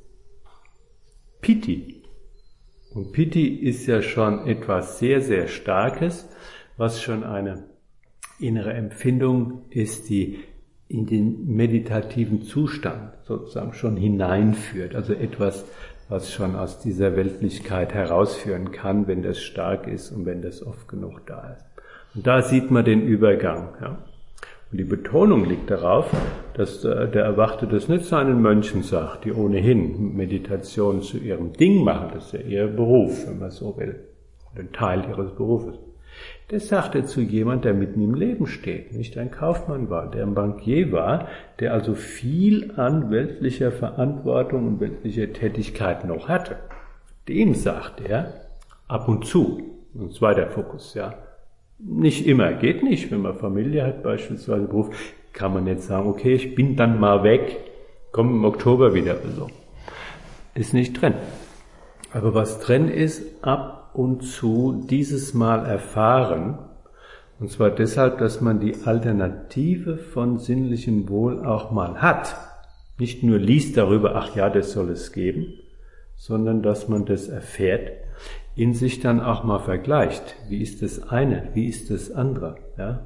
Piti. Und Piti ist ja schon etwas sehr, sehr Starkes, was schon eine innere Empfindung ist, die in den meditativen Zustand sozusagen schon hineinführt. Also etwas, was schon aus dieser Weltlichkeit herausführen kann, wenn das stark ist und wenn das oft genug da ist. Und da sieht man den Übergang. Ja. Und die Betonung liegt darauf, dass der Erwachte das nicht seinen Mönchen sagt, die ohnehin Meditation zu ihrem Ding machen. Das ist ja ihr Beruf, wenn man so will, ein Teil ihres Berufes. Das sagt er zu jemand, der mitten im Leben steht, nicht ein Kaufmann war, der ein Bankier war, der also viel an weltlicher Verantwortung und weltlicher Tätigkeit noch hatte. Dem sagt er ab und zu, ein zweiter Fokus, ja. Nicht immer, geht nicht, wenn man Familie hat, beispielsweise Beruf, kann man jetzt sagen, okay, ich bin dann mal weg, komme im Oktober wieder oder so. Ist nicht drin. Aber was drin ist, ab und zu dieses Mal erfahren, und zwar deshalb, dass man die Alternative von sinnlichem Wohl auch mal hat. Nicht nur liest darüber, ach ja, das soll es geben, sondern dass man das erfährt, in sich dann auch mal vergleicht. Wie ist das eine? Wie ist das andere? Ja?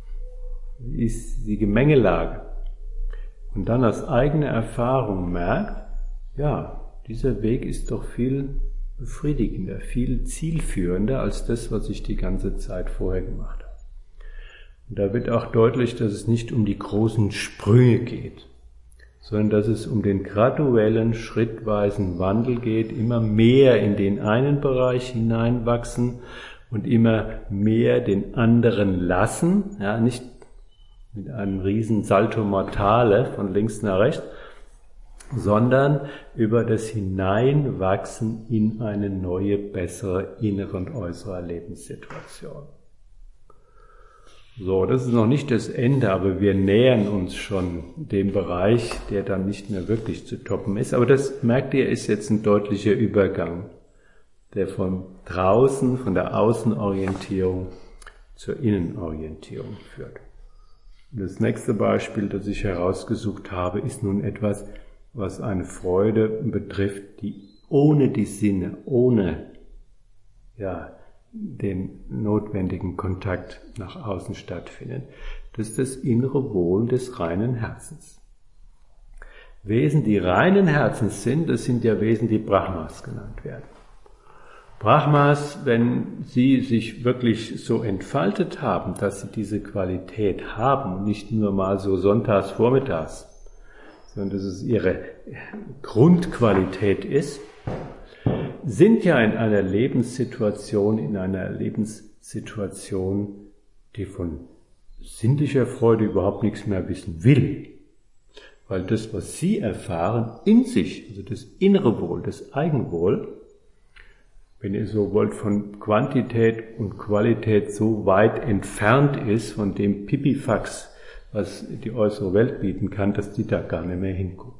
Wie ist die Gemengelage? Und dann aus eigener Erfahrung merkt, ja, dieser Weg ist doch viel befriedigender, viel zielführender als das, was ich die ganze Zeit vorher gemacht habe. Und da wird auch deutlich, dass es nicht um die großen Sprünge geht, sondern dass es um den graduellen, schrittweisen Wandel geht, immer mehr in den einen Bereich hineinwachsen und immer mehr den anderen lassen, ja, nicht mit einem riesen Salto Mortale von links nach rechts, sondern über das Hineinwachsen in eine neue, bessere innere und äußere Lebenssituation. So, das ist noch nicht das Ende, aber wir nähern uns schon dem Bereich, der dann nicht mehr wirklich zu toppen ist. Aber das, merkt ihr, ist jetzt ein deutlicher Übergang, der von draußen, von der Außenorientierung zur Innenorientierung führt. Und das nächste Beispiel, das ich herausgesucht habe, ist nun etwas, was eine Freude betrifft, die ohne die Sinne, ohne, ja, den notwendigen Kontakt nach außen stattfindet. Das ist das innere Wohl des reinen Herzens. Wesen, die reinen Herzens sind, das sind ja Wesen, die Brahmas genannt werden. Brahmas, wenn sie sich wirklich so entfaltet haben, dass sie diese Qualität haben und nicht nur mal so sonntags, vormittags, sondern dass es ihre Grundqualität ist, sind ja in einer Lebenssituation, in einer Lebenssituation, die von sinnlicher Freude überhaupt nichts mehr wissen will. Weil das, was sie erfahren, in sich, also das innere Wohl, das Eigenwohl, wenn ihr so wollt, von Quantität und Qualität so weit entfernt ist von dem Pipifax, was die äußere Welt bieten kann, dass die da gar nicht mehr hingucken.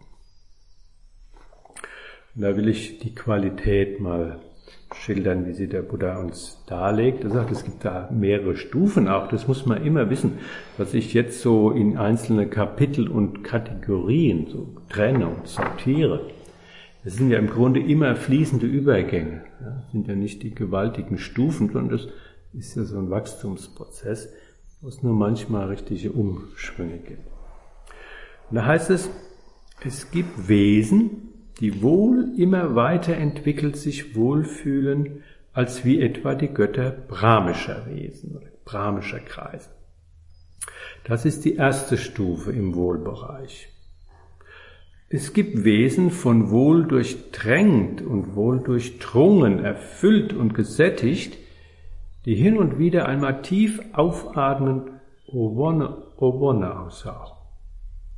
Und da will ich die Qualität mal schildern, wie sie der Buddha uns darlegt. Er sagt, es gibt da mehrere Stufen auch, das muss man immer wissen, was ich jetzt so in einzelne Kapitel und Kategorien so trenne und sortiere. Das sind ja im Grunde immer fließende Übergänge. Ja, das sind ja nicht die gewaltigen Stufen, sondern das ist ja so ein Wachstumsprozess, wo es nur manchmal richtige Umschwünge gibt. Und da heißt es, es gibt Wesen, die wohl immer weiterentwickelt sich wohlfühlen, als wie etwa die Götter brahmischer Wesen oder brahmischer Kreise. Das ist die erste Stufe im Wohlbereich. Es gibt Wesen von Wohl durchdrängt und wohl durchdrungen, erfüllt und gesättigt, die hin und wieder einmal tief aufatmen, O Wonne, O Wonne aushauchen.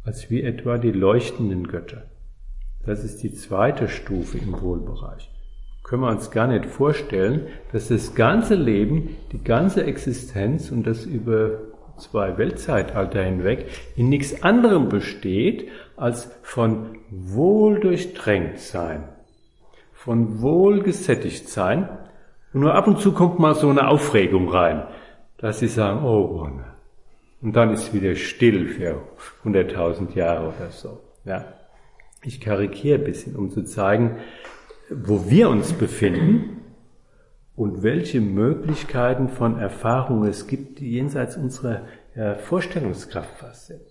als wie etwa die leuchtenden Götter. Das ist die zweite Stufe im Wohlbereich. Können wir uns gar nicht vorstellen, dass das ganze Leben, die ganze Existenz und das über zwei Weltzeitalter hinweg in nichts anderem besteht, als von wohl durchdrängt sein, von wohl gesättigt sein. Und nur ab und zu kommt mal so eine Aufregung rein, dass sie sagen, oh Wonne. Und dann ist wieder still für hunderttausend Jahre oder so. Ja. Ich karikiere ein bisschen, um zu zeigen, wo wir uns befinden und welche Möglichkeiten von Erfahrung es gibt, die jenseits unserer ja, Vorstellungskraft fast sind.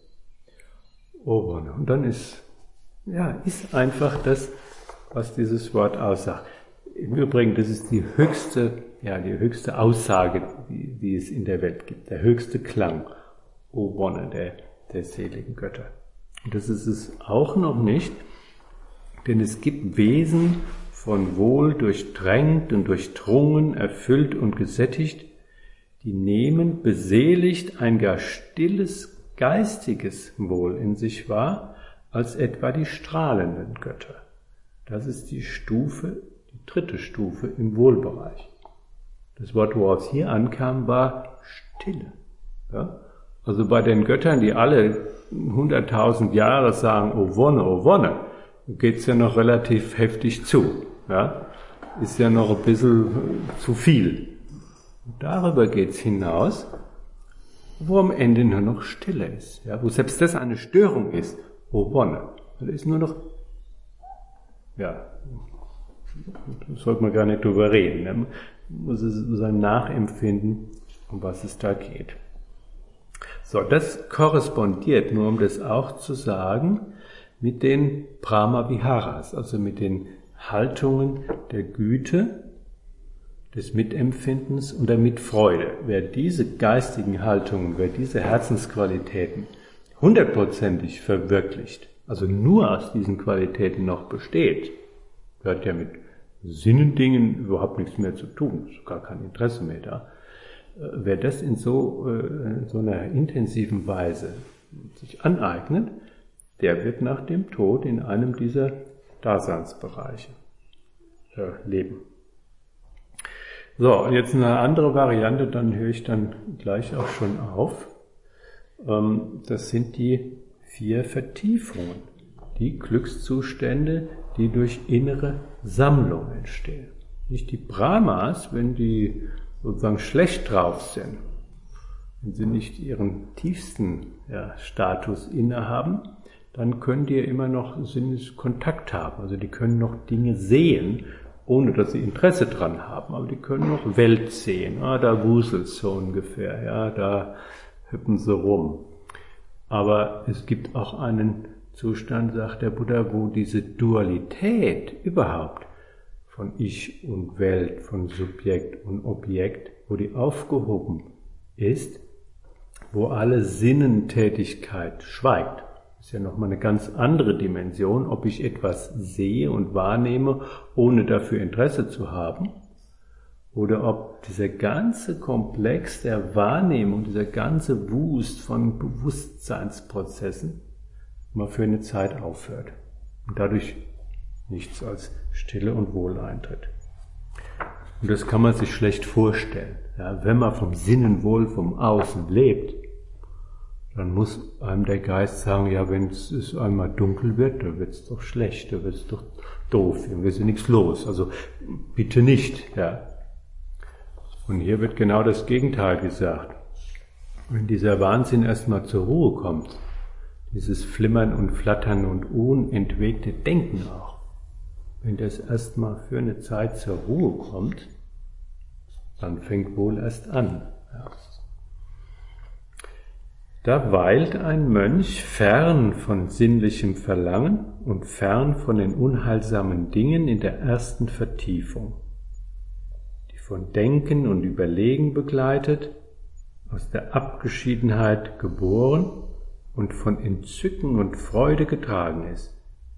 Oh Wonne. Und dann ist, ja, ist einfach das, was dieses Wort aussagt. Im Übrigen, das ist die höchste, ja, die höchste Aussage, die, die es in der Welt gibt. Der höchste Klang. O Wonne, der, der seligen Götter. Und das ist es auch noch nicht, denn es gibt Wesen von Wohl durchdrängt und durchdrungen, erfüllt und gesättigt, die nehmen beseligt ein gar stilles, geistiges Wohl in sich wahr, als etwa die strahlenden Götter. Das ist die Stufe, die dritte Stufe im Wohlbereich. Das Wort, worauf es hier ankam, war Stille. Ja? Also bei den Göttern, die alle hunderttausend Jahre sagen, oh Wonne, oh Wonne, geht's ja noch relativ heftig zu. Ja? Ist ja noch ein bisschen zu viel. Und darüber geht's hinaus, wo am Ende nur noch Stille ist. Ja? Wo selbst das eine Störung ist, oh Wonne. Da ist nur noch, ja, da sollte man gar nicht drüber reden. Man muss es sozusagen nachempfinden, um was es da geht. So, das korrespondiert, nur um das auch zu sagen, mit den Brahma-Viharas, also mit den Haltungen der Güte, des Mitempfindens und der Mitfreude. Wer diese geistigen Haltungen, wer diese Herzensqualitäten hundertprozentig verwirklicht, also nur aus diesen Qualitäten noch besteht, gehört ja mit Sinnendingen überhaupt nichts mehr zu tun, ist gar kein Interesse mehr da. Wer das in so, in so einer intensiven Weise sich aneignet, der wird nach dem Tod in einem dieser Daseinsbereiche leben. So, jetzt eine andere Variante, dann höre ich dann gleich auch schon auf. Das sind die vier Vertiefungen, die Glückszustände, die durch innere Sammlung entstehen. Nicht die Brahmas, wenn die sozusagen schlecht drauf sind, wenn sie nicht ihren tiefsten ja, Status innehaben, dann können die ja immer noch Sinneskontakt haben. Also die können noch Dinge sehen, ohne dass sie Interesse dran haben. Aber die können noch Welt sehen. Ah, da wuselt's so ungefähr, ja, da hüppen sie rum. Aber es gibt auch einen Zustand, sagt der Buddha, wo diese Dualität überhaupt von Ich und Welt, von Subjekt und Objekt, wo die aufgehoben ist, wo alle Sinnentätigkeit schweigt. Das ist ja nochmal eine ganz andere Dimension, ob ich etwas sehe und wahrnehme, ohne dafür Interesse zu haben, oder ob dieser ganze Komplex der Wahrnehmung, dieser ganze Wust von Bewusstseinsprozessen mal für eine Zeit aufhört und dadurch nichts als Stille und Wohl eintritt. Und das kann man sich schlecht vorstellen. Ja, wenn man vom Sinnenwohl, vom Außen lebt, dann muss einem der Geist sagen, ja, wenn es einmal dunkel wird, da wird es doch schlecht, da wird es doch doof, dann ist ja nichts los. Also bitte nicht. Ja. Und hier wird genau das Gegenteil gesagt. Wenn dieser Wahnsinn erstmal zur Ruhe kommt, dieses Flimmern und Flattern und unentwegte Denken auch, wenn das erstmal für eine Zeit zur Ruhe kommt, dann fängt wohl erst an. Ja. Da weilt ein Mönch fern von sinnlichem Verlangen und fern von den unheilsamen Dingen in der ersten Vertiefung, die von Denken und Überlegen begleitet, aus der Abgeschiedenheit geboren und von Entzücken und Freude getragen ist.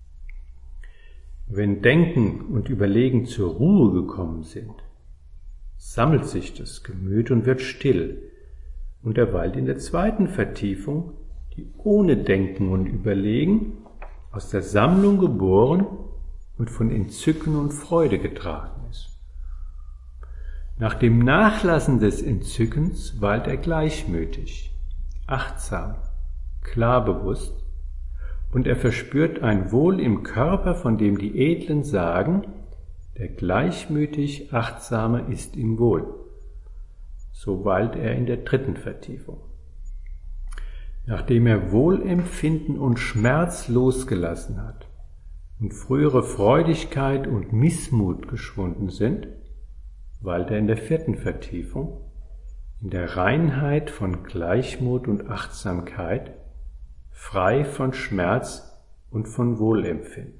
Wenn Denken und Überlegen zur Ruhe gekommen sind, sammelt sich das Gemüt und wird still, und er weilt in der zweiten Vertiefung, die ohne Denken und Überlegen aus der Sammlung geboren und von Entzücken und Freude getragen ist. Nach dem Nachlassen des Entzückens weilt er gleichmütig, achtsam, klarbewusst, und er verspürt ein Wohl im Körper, von dem die Edlen sagen, der gleichmütig Achtsame ist ihm wohl. So weilt er in der dritten Vertiefung. Nachdem er Wohlempfinden und Schmerz losgelassen hat und frühere Freudigkeit und Missmut geschwunden sind, weilt er in der vierten Vertiefung, in der Reinheit von Gleichmut und Achtsamkeit, frei von Schmerz und von Wohlempfinden.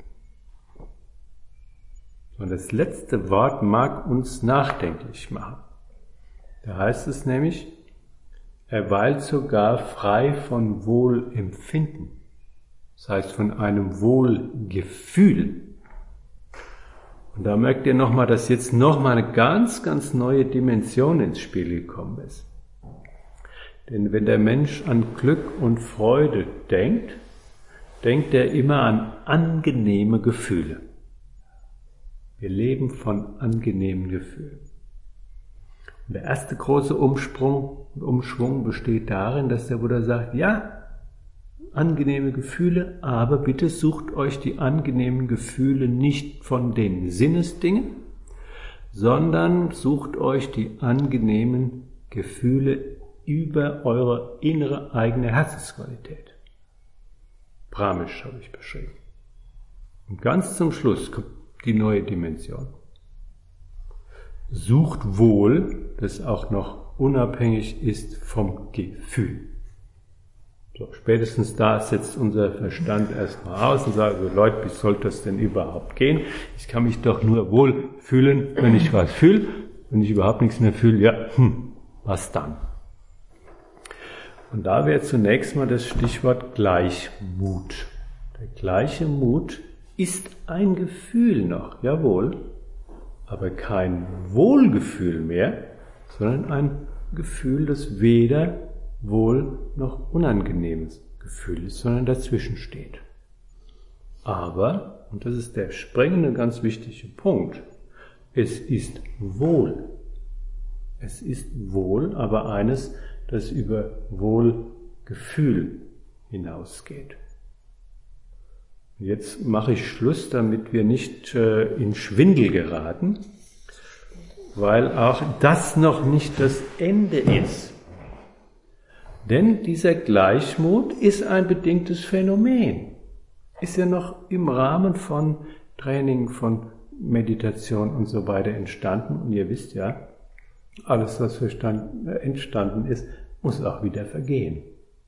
Und das letzte Wort mag uns nachdenklich machen. Da heißt es nämlich, er weilt sogar frei von Wohlempfinden. Das heißt von einem Wohlgefühl. Und da merkt ihr nochmal, dass jetzt nochmal eine ganz, ganz neue Dimension ins Spiel gekommen ist. Denn wenn der Mensch an Glück und Freude denkt, denkt er immer an angenehme Gefühle. Wir leben von angenehmen Gefühlen. Und der erste große Umsprung, Umschwung besteht darin, dass der Buddha sagt, ja, angenehme Gefühle, aber bitte sucht euch die angenehmen Gefühle nicht von den Sinnesdingen, sondern sucht euch die angenehmen Gefühle über eure innere eigene Herzensqualität. Brahmisch habe ich beschrieben. Und ganz zum Schluss kommt die neue Dimension. Sucht wohl, das auch noch unabhängig ist vom Gefühl. So, spätestens da setzt unser Verstand erstmal aus und sagt, also Leute, wie soll das denn überhaupt gehen? Ich kann mich doch nur wohl fühlen, wenn ich was fühle. Wenn ich überhaupt nichts mehr fühle, ja, hm, was dann? Und da wäre zunächst mal das Stichwort Gleichmut. Der gleiche Mut ist ein Gefühl noch, jawohl, aber kein Wohlgefühl mehr, sondern ein Gefühl, das weder wohl noch unangenehmes Gefühl ist, sondern dazwischen steht. Aber, und das ist der springende, ganz wichtige Punkt, es ist wohl. Es ist wohl, aber eines, das über Wohlgefühl hinausgeht. Jetzt mache ich Schluss, damit wir nicht äh, in Schwindel geraten, weil auch das noch nicht das Ende ist. Denn dieser Gleichmut ist ein bedingtes Phänomen. Ist ja noch im Rahmen von Training, von Meditation und so weiter entstanden. Und ihr wisst ja, alles, was entstanden ist, muss auch wieder vergehen.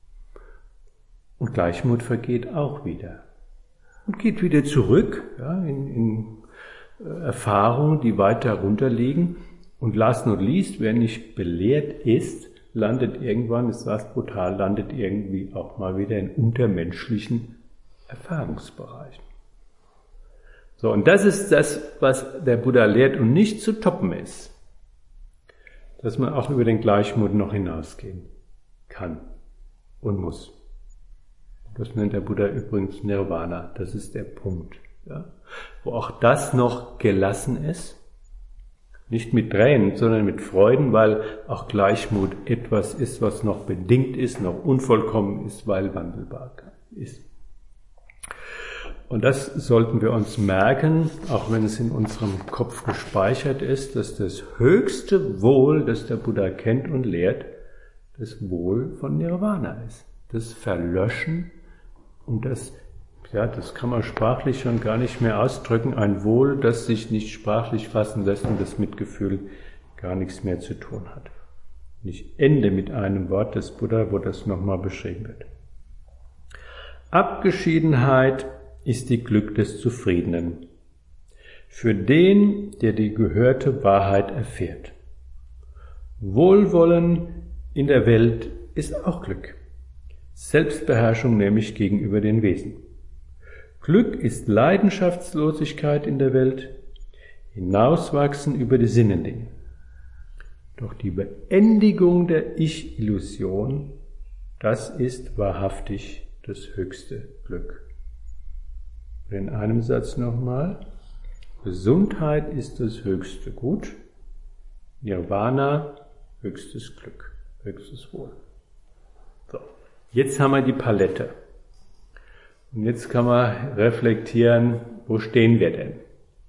Und Gleichmut vergeht auch wieder. Und geht wieder zurück, ja, in, in Erfahrungen, die weiter runter liegen. Und last not least, wer nicht belehrt ist, landet irgendwann, das heißt brutal, landet irgendwie auch mal wieder in untermenschlichen Erfahrungsbereichen. So, und das ist das, was der Buddha lehrt und nicht zu toppen ist. Dass man auch über den Gleichmut noch hinausgehen kann und muss. Das nennt der Buddha übrigens Nirvana, das ist der Punkt. Ja? Wo auch das noch gelassen ist. Nicht mit Tränen, sondern mit Freuden, weil auch Gleichmut etwas ist, was noch bedingt ist, noch unvollkommen ist, weil wandelbar ist. Und das sollten wir uns merken, auch wenn es in unserem Kopf gespeichert ist, dass das höchste Wohl, das der Buddha kennt und lehrt, das Wohl von Nirvana ist. Das Verlöschen und das, ja, das kann man sprachlich schon gar nicht mehr ausdrücken, ein Wohl, das sich nicht sprachlich fassen lässt und das mit Gefühl gar nichts mehr zu tun hat. Und ich ende mit einem Wort des Buddha, wo das nochmal beschrieben wird. Abgeschiedenheit ist die Glück des Zufriedenen, für den, der die gehörte Wahrheit erfährt. Wohlwollen in der Welt ist auch Glück, Selbstbeherrschung nämlich gegenüber den Wesen. Glück ist Leidenschaftslosigkeit in der Welt, hinauswachsen über die Sinnendinge. Doch die Beendigung der Ich-Illusion Das ist wahrhaftig das höchste Glück. In einem Satz nochmal. Gesundheit ist das höchste Gut. Nirvana, höchstes Glück, höchstes Wohl. So, jetzt haben wir die Palette. Und jetzt kann man reflektieren, wo stehen wir denn?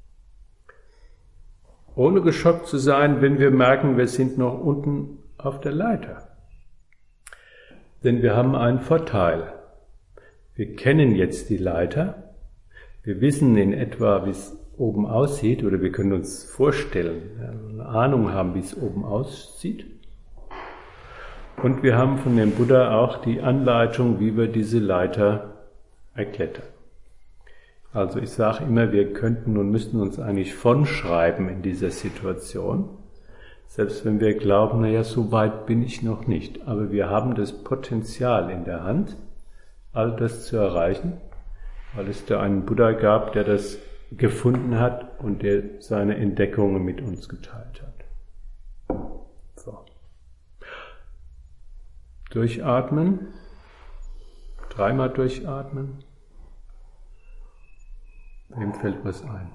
Ohne geschockt zu sein, wenn wir merken, wir sind noch unten auf der Leiter. Denn wir haben einen Vorteil. Wir kennen jetzt die Leiter. Wir wissen in etwa, wie es oben aussieht, oder wir können uns vorstellen, eine Ahnung haben, wie es oben aussieht. Und wir haben von dem Buddha auch die Anleitung, wie wir diese Leiter erklettern. Also ich sage immer, wir könnten und müssten uns eigentlich vonschreiben in dieser Situation, selbst wenn wir glauben, naja, so weit bin ich noch nicht. Aber wir haben das Potenzial in der Hand, all das zu erreichen, weil es da einen Buddha gab, der das gefunden hat und der seine Entdeckungen mit uns geteilt hat. So. Durchatmen. Dreimal durchatmen. Wem fällt was ein?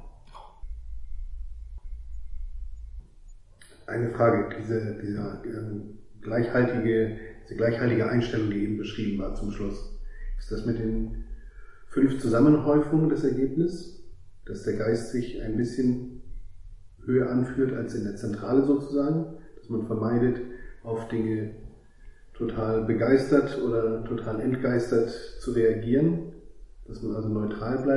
Eine Frage, diese, diese, ähm, gleichhaltige, diese gleichhaltige Einstellung, die eben beschrieben war zum Schluss. Ist das mit den fünf Zusammenhäufungen das Ergebnis, dass der Geist sich ein bisschen höher anführt als in der Zentrale sozusagen, dass man vermeidet, auf Dinge total begeistert oder total entgeistert zu reagieren, dass man also neutral bleibt?